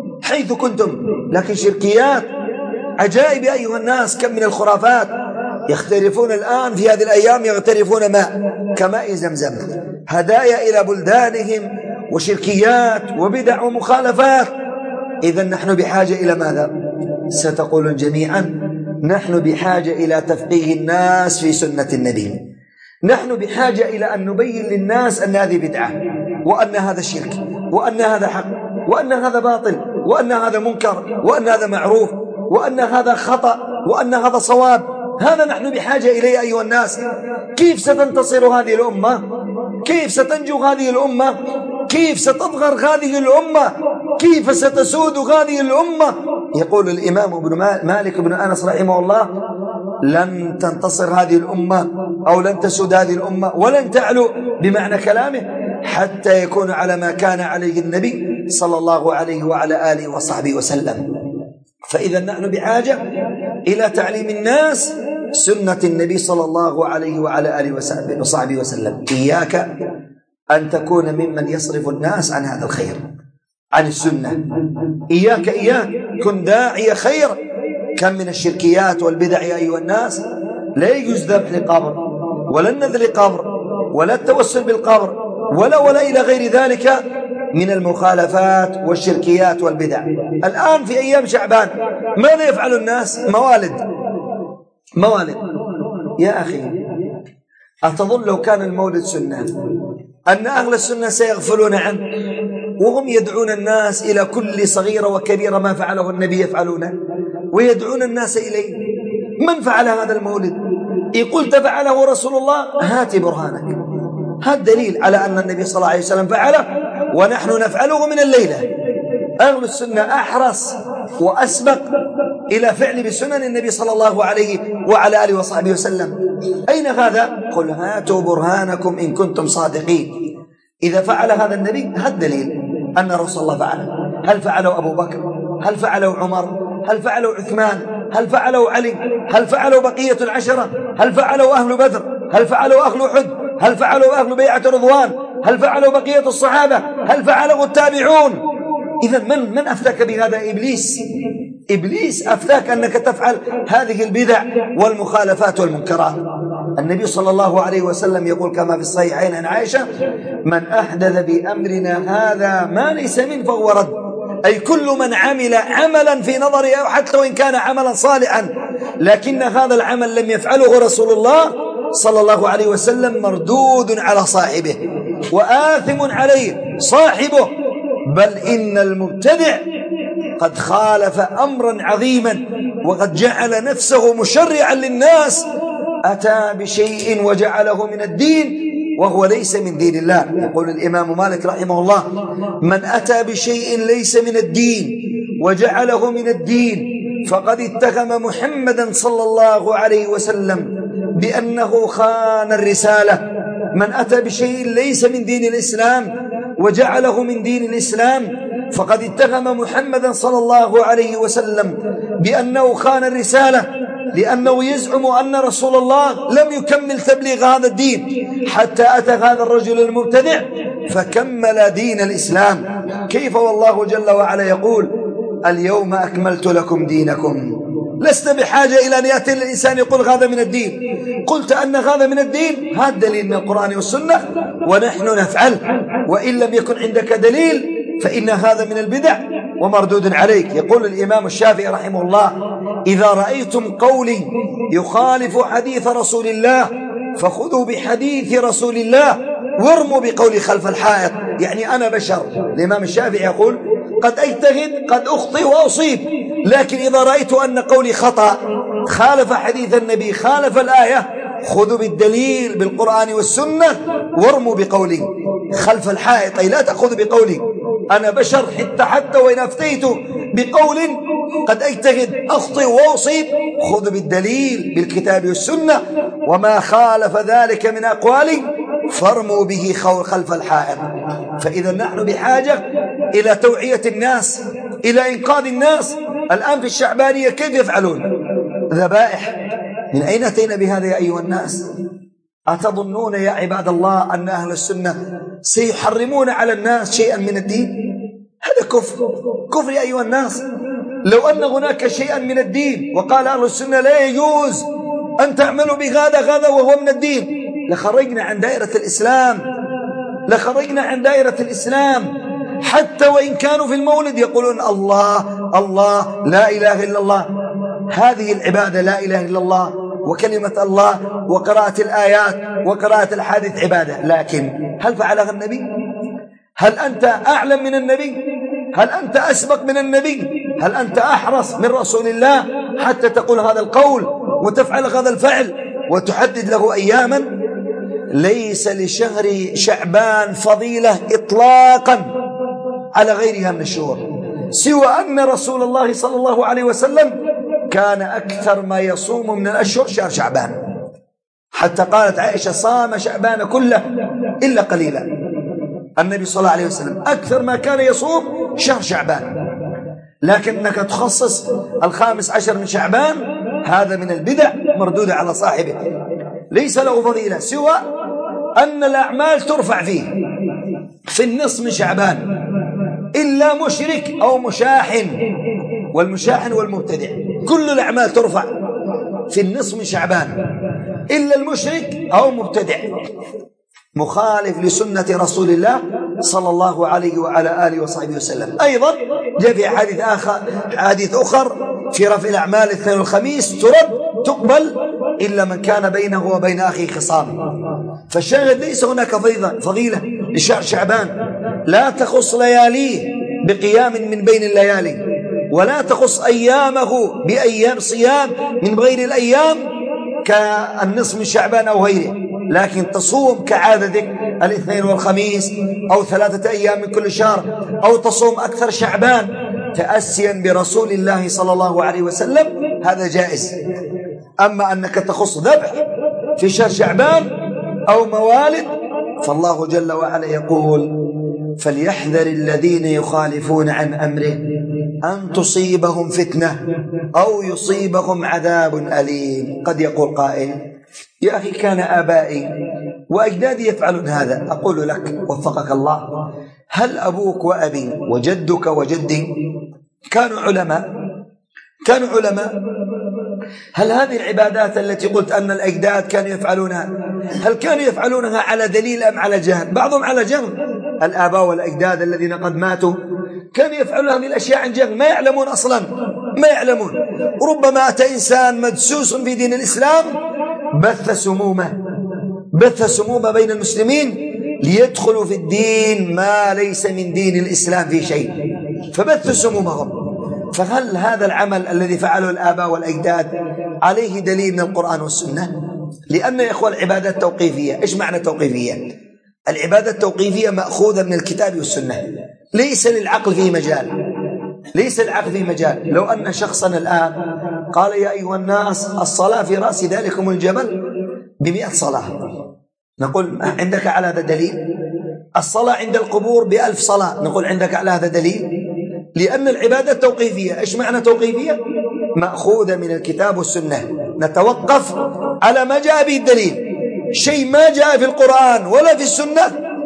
A: كنتم. لكن شركيات عجائب أيها الناس، كم من الخرافات.
B: يختلفون الآن في هذه الأيام، يغترفون ماء كماء زمزم، هدايا إلى بلدانهم وشركيات وبدع ومخالفات. إذن نحن بحاجة إلى ماذا؟ ستقولون جميعا نحن بحاجة إلى تفقيه الناس في سنة النبي، نحن بحاجة إلى أن نبين للناس أن هذه بدعة، وأن هذا شرك، وأن هذا حق، وأن هذا باطل، وأن هذا منكر، وأن هذا معروف، وأن هذا خطأ، وأن هذا صواب. هذا نحن بحاجة إليه أيها الناس. كيف ستنتصر هذه الأمة؟ كيف ستنجو هذه الأمة؟ كيف ستظهر هذه الأمة؟ كيف ستسود هذه الأمة؟ يقول الإمام ابن مالك بن أنس رحمه الله: لن تنتصر هذه الأمة أو لن تسود هذه الأمة ولن تعلو بمعنى كلامه حتى يكون على ما كان عليه النبي صلى الله عليه وعلى آله وصحبه وسلم. فإذا نحن بحاجة إلى تعليم الناس سنة النبي صلى الله عليه وعلى آله وصحبه وسلم. إياك أن تكون ممن يصرف الناس عن هذا الخير، عن السنة. إياك كن داعي خير. كم من الشركيات والبدع يا أيها الناس. لا يجوز ذبح لقبر، ولا النذر لقبر، ولا التوسل بالقبر، ولا إلى غير ذلك من المخالفات والشركيات والبدع. الآن في أيام شعبان ماذا يفعل الناس؟ موالد. يا أخي، أتظن لو كان المولد سنة أن أهل السنة سيغفلون عنه، وهم يدعون الناس إلى كل صغيرة وكبيرة ما فعله النبي يفعلونه، ويدعون الناس إليه. من فعل هذا المولد؟ إن قلت فعله رسول الله هات برهانك، هات دليل على أن النبي صلى الله عليه وسلم فعله ونحن نفعله من الليلة. أهل السنة أحرص وأسبق إلى فعل بسنن النبي صلى الله عليه وعلى آله وصحبه وسلم. أين هذا؟ قل هاتوا برهانكم إن كنتم صادقين. إذا فعل هذا النبي هات دليل أن رسول الله فعله. هل فعله أبو بكر؟ هل فعله عمر؟ هل فعله عثمان؟ هل فعله علي؟ هل فعله بقية العشرة؟ هل فعله أهل بدر؟ هل فعله أهل أحد؟ هل فعله أهل بيعة رضوان؟ هل فعله بقية الصحابة؟ هل فعله التابعون؟ إذا من أفتاك بهذا؟ إبليس أفتاك أنك تفعل هذه البدع والمخالفات والمنكرات. النبي صلى الله عليه وسلم يقول كما في الصحيحين عن عائشة: من أحدث بأمرنا هذا ما ليس منه فهو رد. أي كل من عمل عملا في نظره حتى وإن كان عملا صالحا لكن هذا العمل لم يفعله رسول الله صلى الله عليه وسلم مردود على صاحبه وآثم عليه صاحبه. بل إن المبتدع قد خالف أمرا عظيما وقد جعل نفسه مشرعا للناس، أتى بشيء وجعله من الدين وهو ليس من دين الله. يقول الإمام مالك رحمه الله: من أتى بشيء ليس من الدين وجعله من الدين فقد اتهم محمدا صلى الله عليه وسلم بأنه خان الرسالة. من أتى بشيء ليس من دين الإسلام وجعله من دين الإسلام فقد اتهم محمدا صلى الله عليه وسلم بأنه خان الرسالة، لأنه يزعم أن رسول الله لم يكمل تبليغ هذا الدين حتى أتى هذا الرجل المبتدع فكمل دين الإسلام. كيف والله جل وعلا يقول: اليوم أكملت لكم دينكم. لست بحاجة إلى أن يأتي الإنسان يقول هذا من الدين. قلت أن هذا من الدين، هذا دليل من القرآن والسنة ونحن نفعل، وإن لم يكن عندك دليل فإن هذا من البدع ومردود عليك. يقول الإمام الشافعي رحمه الله: إذا رأيتم قولي يخالف حديث رسول الله فخذوا بحديث رسول الله وارموا بقولي خلف الحائط. يعني أنا بشر. الإمام الشافعي يقول: قد أجتهد، قد أخطئ وأصيب، لكن إذا رأيت أن قولي خطأ خالف حديث النبي خالف الآية خذوا بالدليل بالقرآن والسنة وارموا بقولي خلف الحائط. أي لا تأخذ بقولي، أنا بشر حتى وإن أفتيت بقول قد أجتهد أخطئ وأصيب، خذ بالدليل بالكتاب والسنة، وما خالف ذلك من أقوالي فارموا به خلف الحائط. فإذا نحن بحاجة إلى توعية الناس، إلى إنقاذ الناس. الآن في الشعبانية كيف يفعلون؟ ذبائح. من أين أتينا بهذا يا أيها الناس؟ أتظنون يا عباد الله أن أهل السنة سيحرمون على الناس شيئا من الدين؟ هذا كفر يا أيها الناس. لو أن هناك شيئا من الدين وقال أهل السنة لا يجوز أن تعملوا بهذا وهو من الدين لخرجنا عن دائرة الإسلام، لخرجنا عن دائرة الإسلام. حتى وإن كانوا في المولد يقولون الله الله لا إله إلا الله. هذه العبادة لا إله إلا الله وكلمة الله وقراءة الآيات وقراءة الحديث عبادة، لكن هل فعلها النبي؟ هل أنت أعلم من النبي؟ هل أنت أسبق من النبي؟ هل أنت أحرص من رسول الله حتى تقول هذا القول وتفعل هذا الفعل وتحدد له أياما؟ ليس لشهر شعبان فضيلة إطلاقا على غيرها من الشهور، سوى أن رسول الله صلى الله عليه وسلم كان أكثر ما يصوم من الأشهر شهر شعبان، حتى قالت عائشة صام شعبان كله إلا قليلا. النبي صلى الله عليه وسلم أكثر ما كان يصوم شهر شعبان، لكنك تخصص 15 من شعبان، هذا من البدع مردودة على صاحبه، ليس له فضيلة سوى أن الأعمال ترفع فيه في النصف من شعبان إلا مشرك أو مشاحن، والمشاحن والمبتدع كل الأعمال ترفع في النصف من شعبان إلا المشرك أو مبتدع مخالف لسنة رسول الله صلى الله عليه وعلى آله وصحبه وسلم. أيضا جاء في حديث أخر في رفع الأعمال الاثنين والخميس تقبل إلا من كان بينه وبين أخيه خصام. فالشاهد ليس هناك فضيلة لشهر شعبان، لا تخص لياليه بقيام من بين الليالي، ولا تخص أيامه بأيام صيام من غير الأيام كالنصف من شعبان أو غيره، لكن تصوم كعادتك الاثنين والخميس أو 3 أيام من كل شهر، أو تصوم أكثر شعبان تأسيا برسول الله صلى الله عليه وسلم، هذا جائز. أما أنك تخص ذبح في شهر شعبان أو موالد، فالله جل وعلا يقول فليحذر الذين يخالفون عن أمره أن تصيبهم فتنة أو يصيبهم عذاب أليم. قد يقول قائل يا أخي كان آبائي وأجدادي يفعلون هذا. أقول لك وفقك الله، هل أبوك وأبي وجدك وجدي كانوا علماء؟ كانوا علماء؟ هل هذه العبادات التي قلت أن الأجداد كانوا يفعلونها هل كانوا يفعلونها على دليل أم على جهل؟ بعضهم على جهل. الآباء والأجداد الذين قد ماتوا كانوا يفعلون هذه الأشياء عن جهل، ما يعلمون أصلا، ما يعلمون. ربما أتى إنسان مدسوس في دين الإسلام بث سمومة بين المسلمين ليدخلوا في الدين ما ليس من دين الإسلام في شيء، فبث سمومهم. فهل هذا العمل الذي فعله الآباء والأجداد عليه دليل من القرآن والسنة؟ لأن يا إخوة العبادات توقيفية. إيش معنى توقيفية؟ العبادة التوقيفية مأخوذة من الكتاب والسنة، ليس للعقل فيه مجال، ليس للعقل فيه مجال. لو أن شخصا الآن قال يا أيها الناس الصلاة في رأس ذلكم الجبل ب100 صلاة، نقول عندك على هذا دليل؟ الصلاة عند القبور ب1000 صلاة، نقول عندك على هذا دليل؟ لأن العبادة توقيفية. إيش معنى توقيفية؟ مأخوذة من الكتاب والسنة، نتوقف على ما جاء به الدليل. شيء ما جاء في القرآن ولا في السنة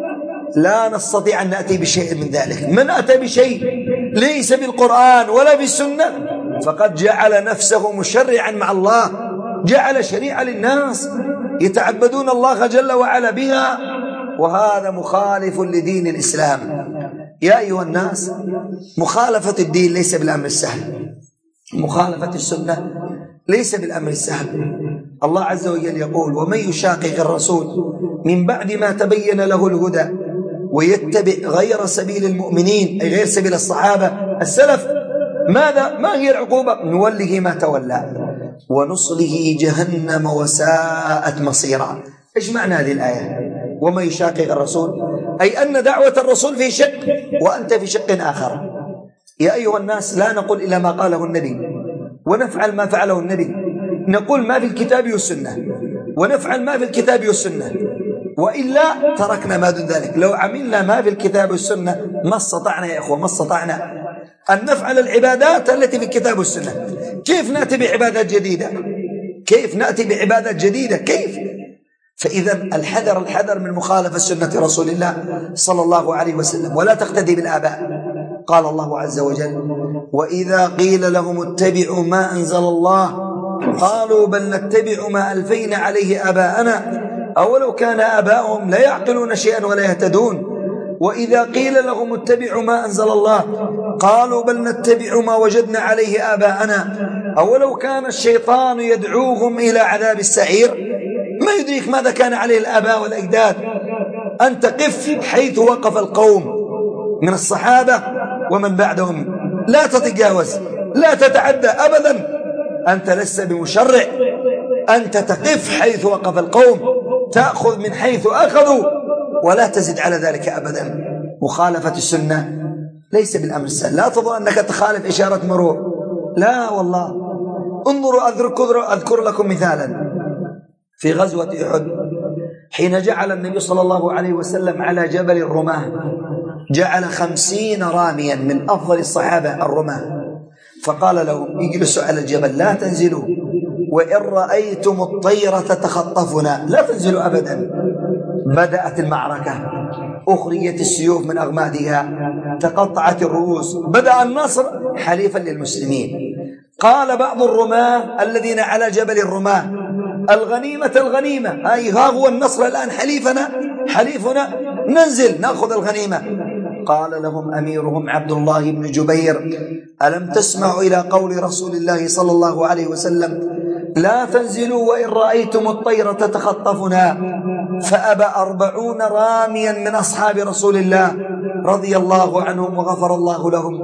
B: لا نستطيع أن نأتي بشيء من ذلك. من أتى بشيء ليس بالقرآن ولا بالسنة فقد جعل نفسه مشرعا مع الله، جعل شريعة للناس يتعبدون الله جل وعلا بها، وهذا مخالف لدين الإسلام. يا أيها الناس، مخالفة الدين ليس بالأمر السهل، مخالفة السنة ليس بالأمر السهل. الله عز وجل يقول ومن يشاقق الرسول من بعد ما تبين له الهدى ويتبع غير سبيل المؤمنين، أي غير سبيل الصحابة السلف، ماذا؟ ما هي العقوبة؟ نوله ما تولى ونصله جهنم وساءت مصيرا. إيش معنى هذه الآية؟ ومن يشاقق الرسول أي أن دعوة الرسول في شق وأنت في شق آخر. يا أيها الناس، لا نقول إلا ما قاله النبي ونفعل ما فعله النبي، نقول ما في الكتاب والسنة ونفعل ما في الكتاب والسنة، وإلا تركنا ما دون ذلك. لو عملنا ما في الكتاب والسنة ما استطعنا يا أخوة، ما استطعنا أن نفعل العبادات التي في الكتاب والسنة. كيف نأتي بعبادات جديدة؟ كيف نأتي بعبادات جديدة؟ كيف؟ فإذا الحذر من مخالفة سنة رسول الله صلى الله عليه وسلم، ولا تقتدي بالآباء. قال الله عز وجل وإذا قيل لهم اتبعوا ما أنزل الله قالوا بل نتبع ما ألفينا عليه آباءنا أولو كان آباؤهم لا يعقلون شيئا ولا يهتدون. وإذا قيل لهم اتبعوا ما أنزل الله قالوا بل نتبع ما وجدنا عليه آباءنا أولو كان الشيطان يدعوهم إلى عذاب السعير. ما يدريك ماذا كان عليه الآباء والأجداد. أنت قف حيث وقف القوم من الصحابة ومن بعدهم، لا تتجاوز، لا تتعدى أبدا. أنت لست بمشرع، أنت تقف حيث وقف القوم، تأخذ من حيث أخذوا ولا تزد على ذلك أبدا. مخالفة السنة ليس بالأمر السهل. لا تظن أنك تخالف إشارة مرور، لا والله. انظروا أذكر لكم مثالا. في غزوة أحد حين جعل النبي صلى الله عليه وسلم على جبل الرماة جعل 50 راميا من أفضل الصحابة الرماة، فقال لهم اجلسوا على الجبل لا تنزلوا، وإن رأيتم الطير تتخطفنا لا تنزلوا أبدا. بدأت المعركة، أخرجت السيوف من أغمادها، تقطعت الرؤوس، بدأ النصر حليفا للمسلمين. قال بعض الرماة الذين على جبل الرماة الغنيمة الغنيمة، ها هو النصر الآن، حليفنا ننزل نأخذ الغنيمة. قال لهم أميرهم عبد الله بن جبير ألم تسمعوا إلى قول رسول الله صلى الله عليه وسلم لا تنزلوا وإن رأيتم الطير تتخطفنا؟ فأبى 40 راميا من أصحاب رسول الله رضي الله عنهم وغفر الله لهم،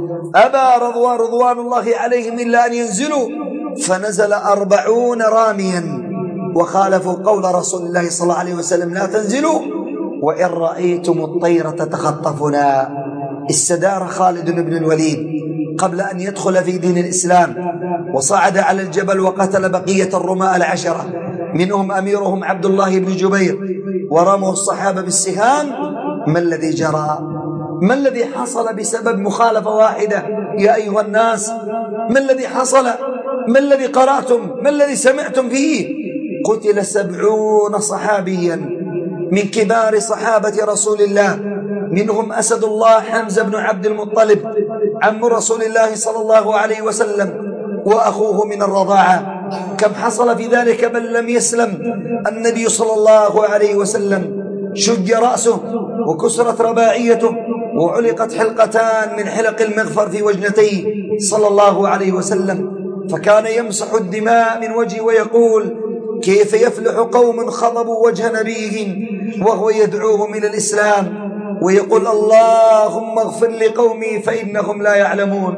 B: أبى رضوان الله عليهم إلا أن ينزلوا، فنزل 40 راميا وخالفوا قول رسول الله صلى الله عليه وسلم لا تنزلوا وإن رأيتم الطير تتخطفنا. استدار خالد بن الوليد قبل أن يدخل في دين الإسلام وصعد على الجبل وقتل بقية الرماة 10 منهم أميرهم عبد الله بن جبير، ورموا الصحابة بالسهام. ما الذي جرى؟ ما الذي حصل بسبب مخالفة واحدة يا أيها الناس؟ ما الذي حصل؟ ما الذي قرأتم؟ ما الذي سمعتم فيه؟ قتل 70 صحابيا من كبار صحابة رسول الله، منهم أسد الله حمزة بن عبد المطلب عم رسول الله صلى الله عليه وسلم وأخوه من الرضاعة. كم حصل في ذلك بل لم يسلم النبي صلى الله عليه وسلم، شج رأسه وكسرت رباعيته وعلقت حلقتان من حلق المغفر في وجنتيه صلى الله عليه وسلم، فكان يمسح الدماء من وجهه ويقول كيف يفلح قوم خضبوا وجه نبيهم وهو يدعوهم إلى الإسلام، ويقول اللهم اغفر لقومي فإنهم لا يعلمون،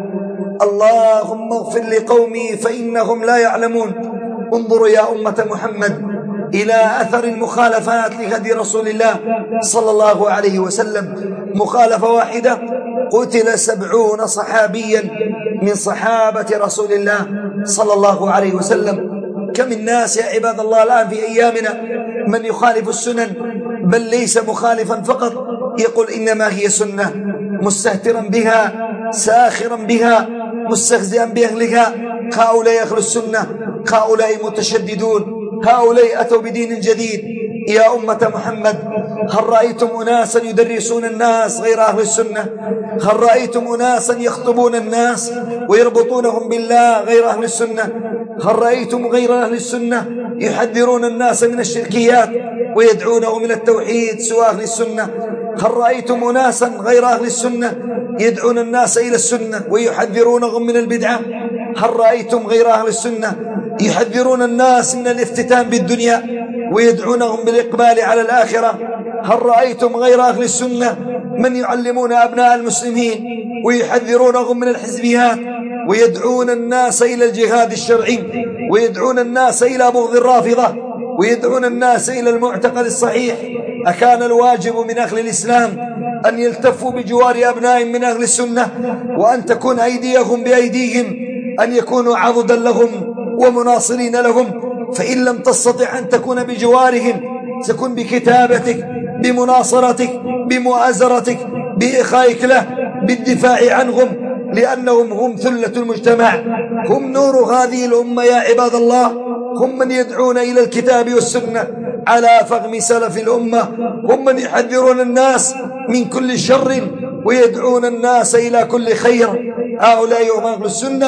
B: اللهم اغفر لقومي فإنهم لا يعلمون. انظروا يا أمة محمد إلى أثر المخالفات لهدي رسول الله صلى الله عليه وسلم. مخالفة واحدة قتل 70 صحابيا من صحابة رسول الله صلى الله عليه وسلم. كم الناس يا عباد الله الآن في أيامنا من يخالف السنن، بل ليس مخالفا فقط، يقول إنما هي سنة، مستهترا بها، ساخرا بها، مستخزئا بأهلها. هؤلاء أهل السنة، هؤلاء متشددون، هؤلاء أتوا بدين جديد. يا أمة محمد هل رأيتم أناسا يدرسون الناس غير أهل السنة؟ هل رأيتم أناسا يخطبون الناس ويربطونهم بالله غير أهل السنة؟ هل رأيتم غير أهل السنة يحذرون الناس من الشركيات ويدعونهم إلى التوحيد سوى أهل السنة؟ هل رأيتم أناسا غير أهل السنة يدعون الناس إلى السنة ويحذرونهم من البدعة؟ هل رأيتم غير أهل السنة يحذرون الناس من الافتتان بالدنيا ويدعونهم بالإقبال على الآخرة؟ هل رأيتم غير أهل السنة من يعلمون أبناء المسلمين ويحذرونهم من الحزبيات ويدعون الناس إلى الجهاد الشرعي ويدعون الناس إلى بغض الرافضة ويدعون الناس إلى المعتقد الصحيح؟ أكان الواجب من أهل الإسلام أن يلتفوا بجوار أبناء من أهل السنة وأن تكون أيديهم بأيديهم، أن يكونوا عضدا لهم ومناصرين لهم؟ فإن لم تستطع أن تكون بجوارهم تكون بكتابتك، بمناصرتك، بمؤازرتك، بإخائك له، بالدفاع عنهم، لأنهم هم ثلة المجتمع، هم نور هذه الأمة يا عباد الله، هم من يدعون إلى الكتاب والسنة على فهم سلف الأمة، هم من يحذرون الناس من كل شر ويدعون الناس إلى كل خير. هؤلاء هم أهل السنة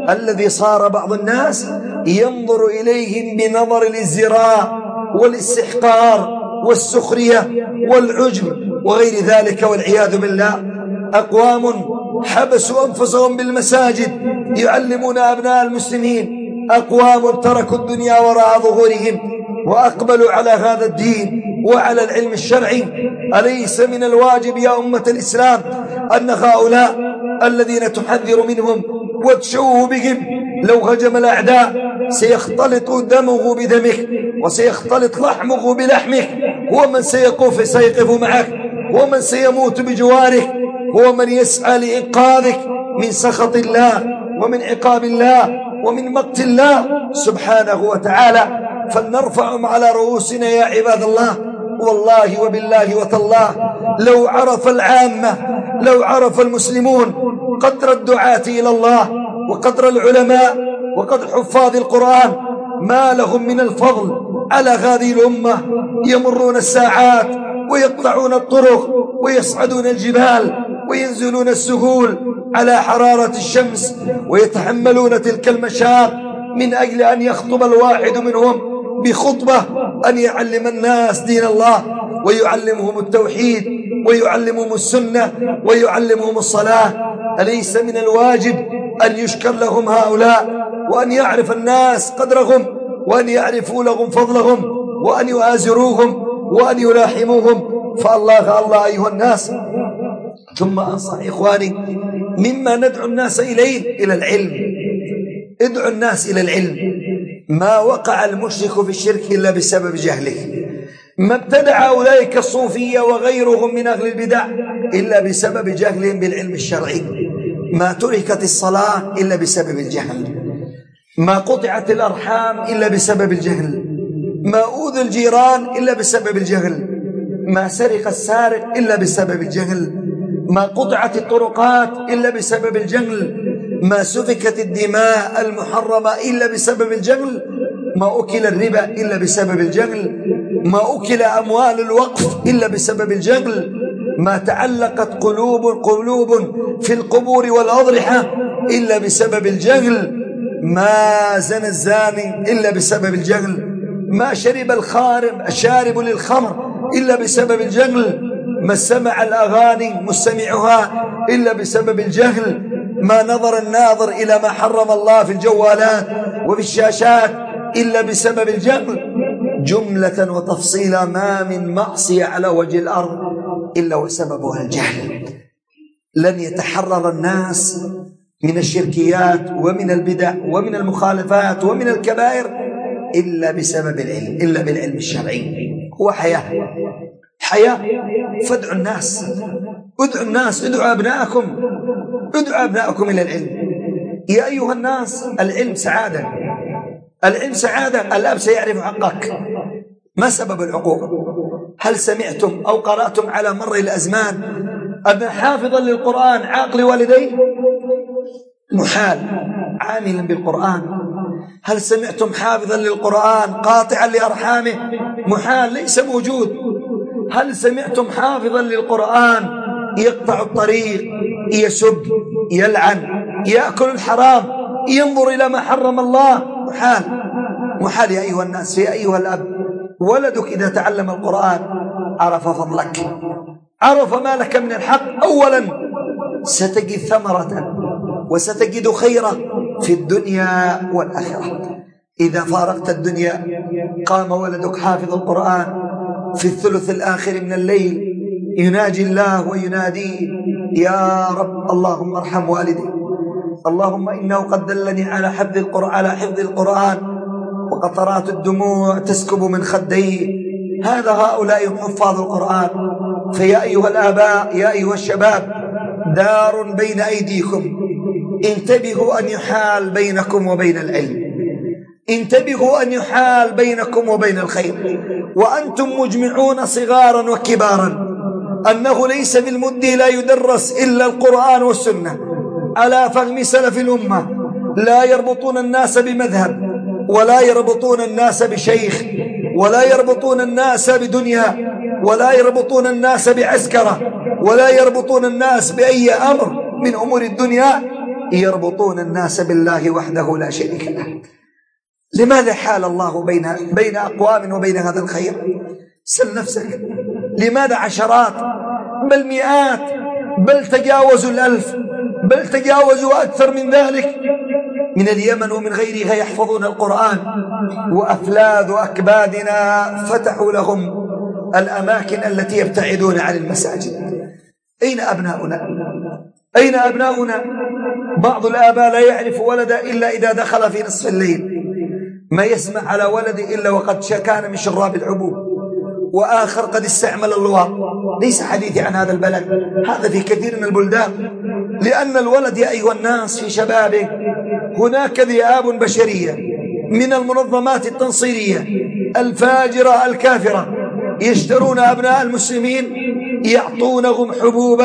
B: الذي صار بعض الناس ينظر إليهم بنظر الازدراء والاستحقار والسخرية والعجب وغير ذلك والعياذ بالله. أقوام حبسوا أنفسهم بالمساجد يعلمون أبناء المسلمين، أقوام تركوا الدنيا وراء ظهورهم وأقبلوا على هذا الدين وعلى العلم الشرعي. أليس من الواجب يا أمة الإسلام أن هؤلاء الذين تحذر منهم وتشوه بهم لو هجم الأعداء سيختلط دمه بدمك وسيختلط لحمه بلحمك، هو من سيقف معك، هو من سيموت بجوارك، هو من يسعى لإنقاذك من سخط الله ومن عقاب الله ومن مقت الله سبحانه وتعالى. فلنرفع على رؤوسنا يا عباد الله، والله وبالله وتالله لو عرف العامة، لو عرف المسلمون قدر الدعاة إلى الله وقدر العلماء وقدر حفاظ القرآن ما لهم من الفضل على هذه الأمة. يمرون الساعات ويقطعون الطرق ويصعدون الجبال وينزلون السهول على حرارة الشمس ويتحملون تلك المشاق من أجل أن يخطب الواحد منهم بخطبة أن يعلم الناس دين الله ويعلمهم التوحيد ويعلمهم السنة ويعلمهم الصلاة. أليس من الواجب أن يشكر لهم هؤلاء وأن يعرف الناس قدرهم وأن يعرفوا لهم فضلهم وأن يآزروهم وأن يلاحموهم؟ فالله أيها الناس. ثم أنصح إخواني مما ندعو الناس إليه إلى العلم. ادعو الناس إلى العلم. ما وقع المشرك في الشرك إلا بسبب جهله، ما ابتدع أولئك الصوفية وغيرهم من أهل البدع إلا بسبب جهلهم بالعلم الشرعي، ما تركت الصلاة إلا بسبب الجهل، ما قطعت الأرحام إلا بسبب الجهل، ما أوذي الجيران إلا بسبب الجهل، ما سرق السارق إلا بسبب الجهل، ما قطعت الطرقات إلا بسبب الجهل، ما سفكت الدماء المحرمة إلا بسبب الجهل، ما أكل الربا إلا بسبب الجهل، ما أكل أموال الوقف إلا بسبب الجهل، ما تعلقت قلوب في القبور والأضرحة إلا بسبب الجهل، ما زنى الزاني إلا بسبب الجهل، ما شرب الشارب للخمر إلا بسبب الجهل، ما سمع الأغاني مستمعها إلا بسبب الجهل، ما نظر الناظر إلى ما حرم الله في الجوالات وفي الشاشات إلا بسبب الجهل. جملة وتفصيلا ما من معصية على وجه الأرض إلا وسببها الجهل. لن يتحرر الناس من الشركيات ومن البدع ومن المخالفات ومن الكبائر إلا بسبب العلم، إلا بالعلم الشرعي. هو حياة. فادعوا الناس، ادعوا أبناءكم إلى العلم. يا أيها الناس العلم سعادة، الأب سيعرف حقك. ما سبب العقوق؟ هل سمعتم أو قرأتم على مر الأزمان أن حافظا للقرآن عاق لوالديه؟ محال. عاملا بالقرآن. هل سمعتم حافظا للقرآن قاطعا لأرحامه؟ محال، ليس موجود. هل سمعتم حافظا للقرآن يقطع الطريق، يسب، يلعن، يأكل الحرام، ينظر إلى ما حرم الله؟ محال يا أيها الناس. يا أيها الأب، ولدك إذا تعلم القرآن عرف فضلك، عرف ما لك من الحق. أولا ستجد ثمرة وستجد خيرا في الدنيا والآخرة. إذا فارقت الدنيا قام ولدك حافظ القرآن في الثلث الآخر من الليل يناجي الله ويناديه: يا رب اللهم ارحم والدي، اللهم إنه قد دلني على حفظ القرآن وقطرات الدموع تسكب من خديه. هؤلاء هم حفاظ القرآن. فيا أيها الآباء، يا أيها الشباب، دار بين أيديكم، انتبهوا أن يحال بينكم وبين العلم، انتبهوا أن يحال بينكم وبين الخير، وأنتم مجمعون صغارا وكبارا أنه ليس بالمد لا يدرس إلا القرآن والسنة على فهم سلف الأمة. لا يربطون الناس بمذهب، ولا يربطون الناس بشيخ، ولا يربطون الناس بدنيا، ولا يربطون الناس بعسكرة، ولا يربطون الناس بأي أمر من أمور الدنيا يربطون الناس بالله وحده لا شريك له. لماذا حال الله بين أقوام وبين هذا الخير؟ سل نفسك، لماذا عشرات بل مئات بل تجاوزوا 1000 بل تجاوزوا أكثر من ذلك من اليمن ومن غيرها يحفظون القرآن، وأفلاذ أكبادنا فتحوا لهم الأماكن التي يبتعدون عن المساجد. أين أبناؤنا؟ أين أبناؤنا؟ بعض الآباء لا يعرف ولد إلا إذا دخل في نصف الليل، ما يسمع على ولد إلا وقد كان من شراب الحبوب، وآخر قد استعمل اللواط. ليس حديثي عن هذا البلد، هذا في كثير من البلدان، لأن الولد يا أيها الناس في شبابه هناك ذئاب بشرية من المنظمات التنصيرية الفاجرة الكافرة يشترون أبناء المسلمين، يعطونهم حبوبا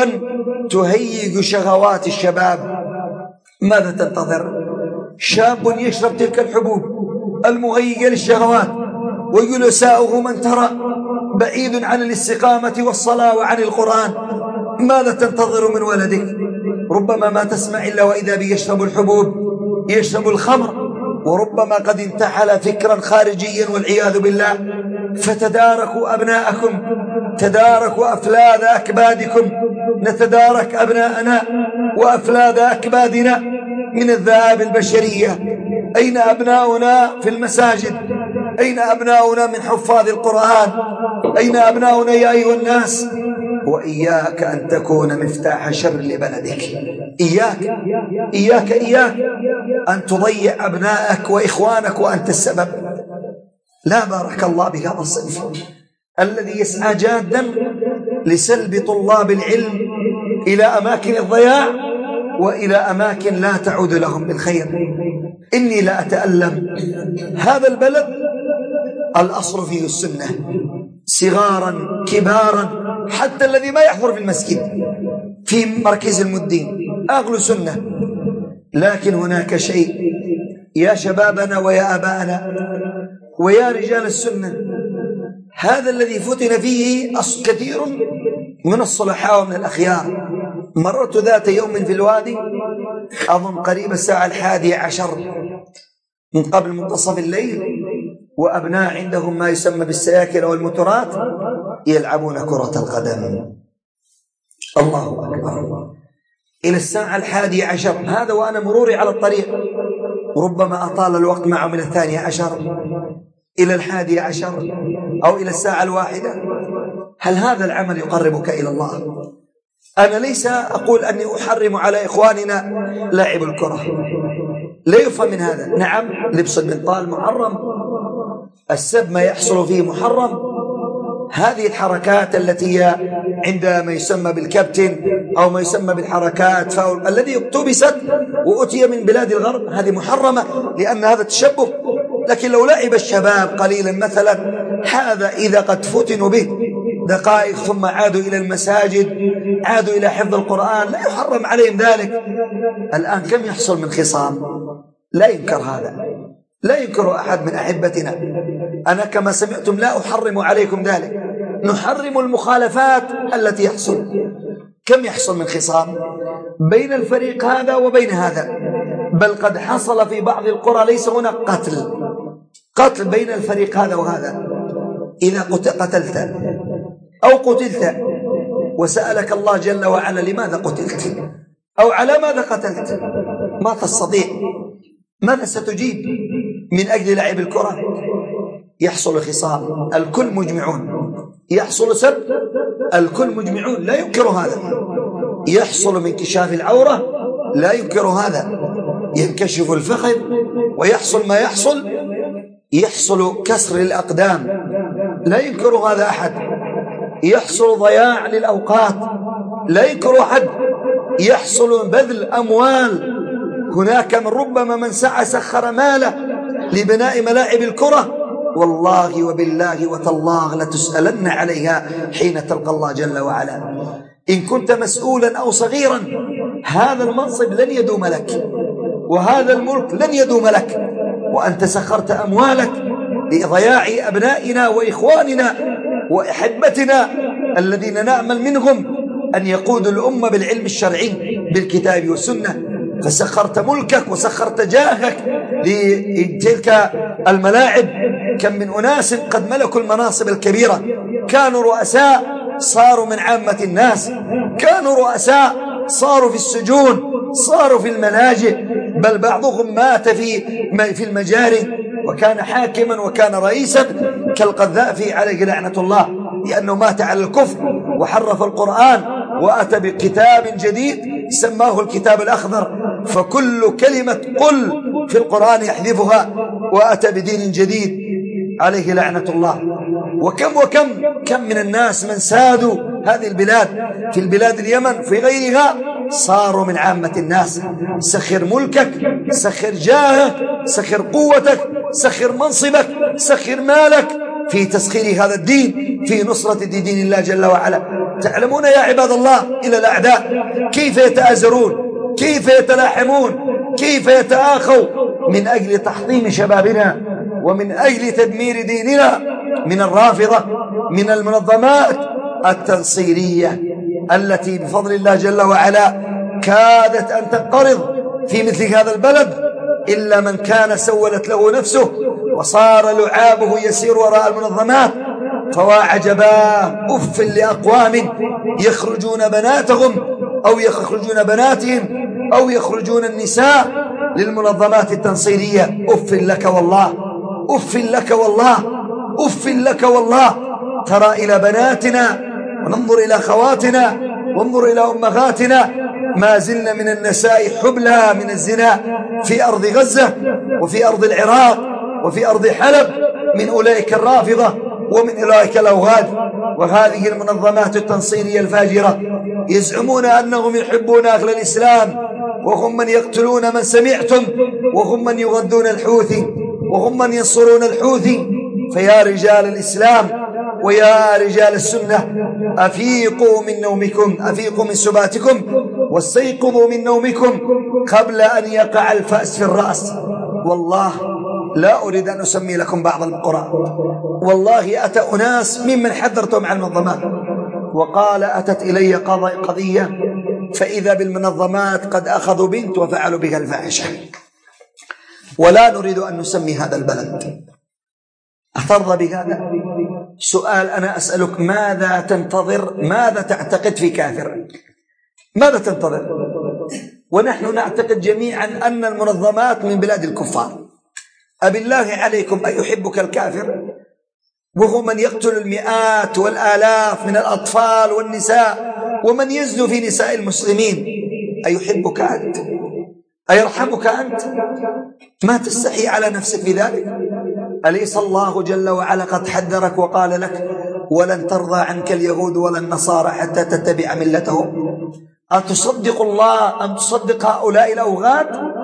B: تهيج شهوات الشباب. ماذا تنتظر؟ شاب يشرب تلك الحبوب المهيجة للشهوات وجلساؤه من ترى بعيد عن الاستقامة والصلاة وعن القرآن. ماذا تنتظر من ولدك؟ ربما ما تسمع إلا وإذا بيشرب الحبوب، يشرب الخمر، وربما قد انتحل فكرا خارجيا والعياذ بالله. فتداركوا أبناءكم، تداركوا أفلاذ أكبادكم، نتدارك أبناءنا وأفلاذ أكبادنا من الذئاب البشرية. أين أبناؤنا في المساجد؟ أين أبناؤنا من حفاظ القرآن؟ أين أبناؤنا يا أيها الناس؟ وإياك أن تكون مفتاح شر لبلدك. إياك إياك إياك أن تضيع أبنائك وإخوانك وأنت السبب. لا بارك الله بهذا الصنف الذي يسعى جادا لسلب طلاب العلم إلى أماكن الضياع وإلى أماكن لا تعود لهم بالخير. إني لا أتألم. هذا البلد الأصل فيه السنة، صغارا كبارا، حتى الذي ما يحضر في المسجد في مركز المدين أغلو سنة. لكن هناك شيء يا شبابنا ويا أباءنا ويا رجال السنة، هذا الذي فتن فيه كثير من الصلحاء ومن الأخيار. مررت ذات يوم في الوادي أظن قريب الساعة 11 من قبل منتصف الليل، وأبناء عندهم ما يسمى بالسياكل والمترات يلعبون كرة القدم. الله أكبر. إلى الساعة 11 هذا وأنا مروري على الطريق، ربما أطال الوقت معه من 12 إلى 11 أو إلى الساعة 1. هل هذا العمل يقربك إلى الله؟ أنا ليس أقول أني أحرم على إخواننا لاعب الكرة، لا يفهم من هذا. نعم، لبس البنطال محرم، السب ما يحصل فيه محرم. هذه الحركات التي هي عند ما يسمى بالكابتن أو ما يسمى بالحركات فاول الذي اقتبست وأتي من بلاد الغرب، هذه محرمة لأن هذا تشبه. لكن لو لعب الشباب قليلا مثلا، هذا إذا قد فتنوا به دقائق ثم عادوا إلى المساجد، عادوا إلى حفظ القرآن، لا يحرم عليهم ذلك. الآن كم يحصل من خصام؟ لا ينكر هذا، لا ينكر أحد من أحبتنا. أنا كما سمعتم لا أحرم عليكم ذلك، نحرم المخالفات التي يحصل. كم يحصل من خصام بين الفريق هذا وبين هذا؟ بل قد حصل في بعض القرى ليس هناك قتل بين الفريق هذا وهذا. إذا قتلت أو قتلت وسألك الله جل وعلا لماذا قتلت أو على ماذا قتلت، ما تستطيع، ماذا ستجيب؟ من أجل لعب الكرة يحصل خصام، الكل مجمعون، يحصل سب، الكل مجمعون، لا ينكر هذا. يحصل من انكشاف العورة، لا ينكر هذا، ينكشف الفخذ ويحصل ما يحصل، يحصل كسر الأقدام، لا ينكر هذا أحد. يحصل ضياع للأوقات، لا ينكر أحد. يحصل بذل أموال، هناك من ربما من سخر ماله لبناء ملاعب الكرة، والله وبالله وتالله لتسألن عليها حين تلقى الله جل وعلا. إن كنت مسؤولا أو صغيرا هذا المنصب لن يدوم لك، وهذا الملك لن يدوم لك، وأنت سخرت أموالك لضياع أبنائنا وإخواننا وأحبتنا الذين نأمل منهم أن يقودوا الأمة بالعلم الشرعي بالكتاب والسنة. فسخرت ملكك وسخرت جاهك لتلك الملاعب. كم من أناس قد ملكوا المناصب الكبيرة، كانوا رؤساء صاروا من عامة الناس، كانوا رؤساء صاروا في السجون، صاروا في الملاجئ، بل بعضهم مات في المجاري وكان حاكما وكان رئيسا كالقذافي عليه لعنة الله، لأنه مات على الكفر وحرف القرآن وأتى بكتاب جديد سماه الكتاب الأخضر، فكل كلمة قل في القرآن يحذفها، وأتى بدين جديد عليه لعنة الله. وكم من الناس من سادوا هذه البلاد، في البلاد اليمن في غيرها، صاروا من عامة الناس. سخر ملكك، سخر جاهك، سخر قوتك، سخر منصبك، سخر مالك في تسخير هذا الدين، في نصرة دين الله جل وعلا. تعلمون يا عباد الله إلى الأعداء كيف يتآزرون، كيف يتلاحمون، كيف يتآخوا من أجل تحطيم شبابنا ومن أجل تدمير ديننا من الرافضة، من المنظمات التنصيرية التي بفضل الله جل وعلا كادت أن تنقرض في مثل هذا البلد، إلا من كان سولت له نفسه وصار لعابه يسير وراء المنظمات. فوا عجباه، أف لأقوام يخرجون بناتهم أو يخرجون بناتهم أو يخرجون النساء للمنظمات التنصيرية. أف لك والله، أف لك والله، أف لك والله. ترى إلى بناتنا وننظر إلى خواتنا وانظر إلى أمهاتنا، ما زلنا من النساء حبلى من الزنا في أرض غزة وفي أرض العراق وفي أرض حلب من أولئك الرافضة ومن أولئك الأوغاد. وهذه المنظمات التنصيرية الفاجرة يزعمون أنهم يحبون أهل الإسلام، وهم من يقتلون من سمعتم، وهم من يغذون الحوثي، وهم من ينصرون الحوثي. فيا رجال الإسلام ويا رجال السنة، أفيقوا من نومكم، أفيقوا من سباتكم واستيقظوا من نومكم قبل أن يقع الفأس في الرأس. والله لا أريد أن أسمي لكم بعض القرى، والله أتى أناس ممن حذرتهم عن المنظمات وقال أتت إلي قضية فإذا بالمنظمات قد أخذوا بنت وفعلوا بها الفاحشة، ولا نريد أن نسمي هذا البلد. أترضى بهذا؟ سؤال أنا أسألك، ماذا تنتظر؟ ماذا تعتقد في كافر؟ ماذا تنتظر؟ ونحن نعتقد جميعا أن المنظمات من بلاد الكفار. أبالله عليكم أيحبك الكافر وهو من يقتل المئات والآلاف من الأطفال والنساء ومن يزنو في نساء المسلمين؟ أيحبك أنت؟ أيرحمك أنت؟ ما تستحي على نفسك بذلك؟ أليس الله جل وعلا قد حذرك وقال لك ولن ترضى عنك اليهود ولا النصارى حتى تتبع ملتهم؟ أتصدق الله أم تصدق هؤلاء الأوغاد؟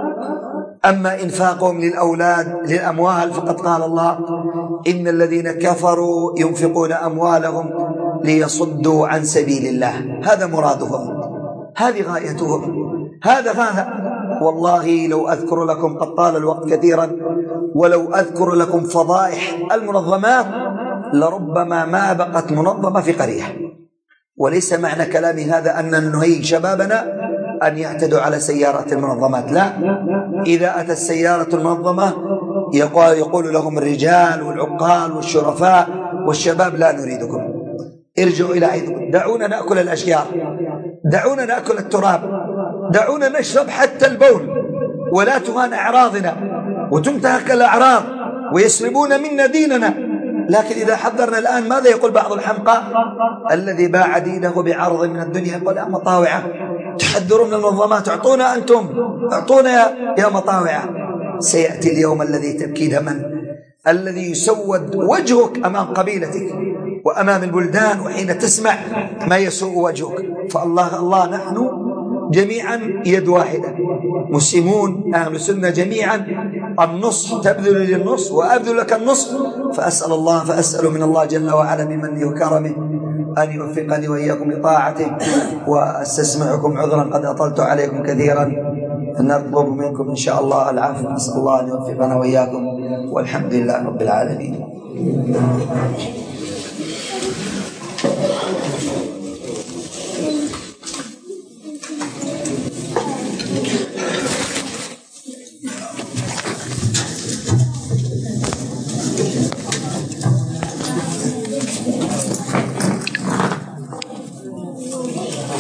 B: أما إنفاقهم للأولاد للأموال فقد قال الله إن الذين كفروا ينفقون أموالهم ليصدوا عن سبيل الله. هذا مرادهم، هذه غايتهم، هذا. والله لو أذكر لكم، قد طال الوقت كثيرا، ولو أذكر لكم فضائح المنظمات لربما ما بقت منظمة في قرية. وليس معنى كلامي هذا أن ننهي شبابنا أن يعتدوا على سيارات المنظمات، لا. إذا أتت السيارة المنظمة يقول لهم الرجال والعقال والشرفاء والشباب لا نريدكم، ارجعوا إلى عيدكم، دعونا نأكل الأشجار، دعونا نأكل التراب، دعونا نشرب حتى البول، ولا تهان أعراضنا وتنتهك الأعراض ويسلبون منا ديننا. لكن إذا حضرنا الآن ماذا يقول بعض الحمقى الذي باع دينه بعرض من الدنيا؟ يقول يا مطاوعة تحذرون من المنظمات، اعطونا أنتم، اعطونا يا مطاوعة. سيأتي اليوم الذي تبكي دما، الذي يسود وجهك أمام قبيلتك وأمام البلدان وحين تسمع ما يسوء وجهك. فالله نحن جميعا يد واحدة، مسلمون أهل السنة جميعا، النصح تبذل للنصح وأبذل لك النصح. فأسأل من الله جل وعلا بمنه وكرمه أن يوفقني وإياكم لطاعته. وأستسمعكم عذرا قد أطلت عليكم كثيرا، نطلب منكم إن شاء الله العفو، نسأل الله أن يوفقنا وإياكم، والحمد لله رب العالمين.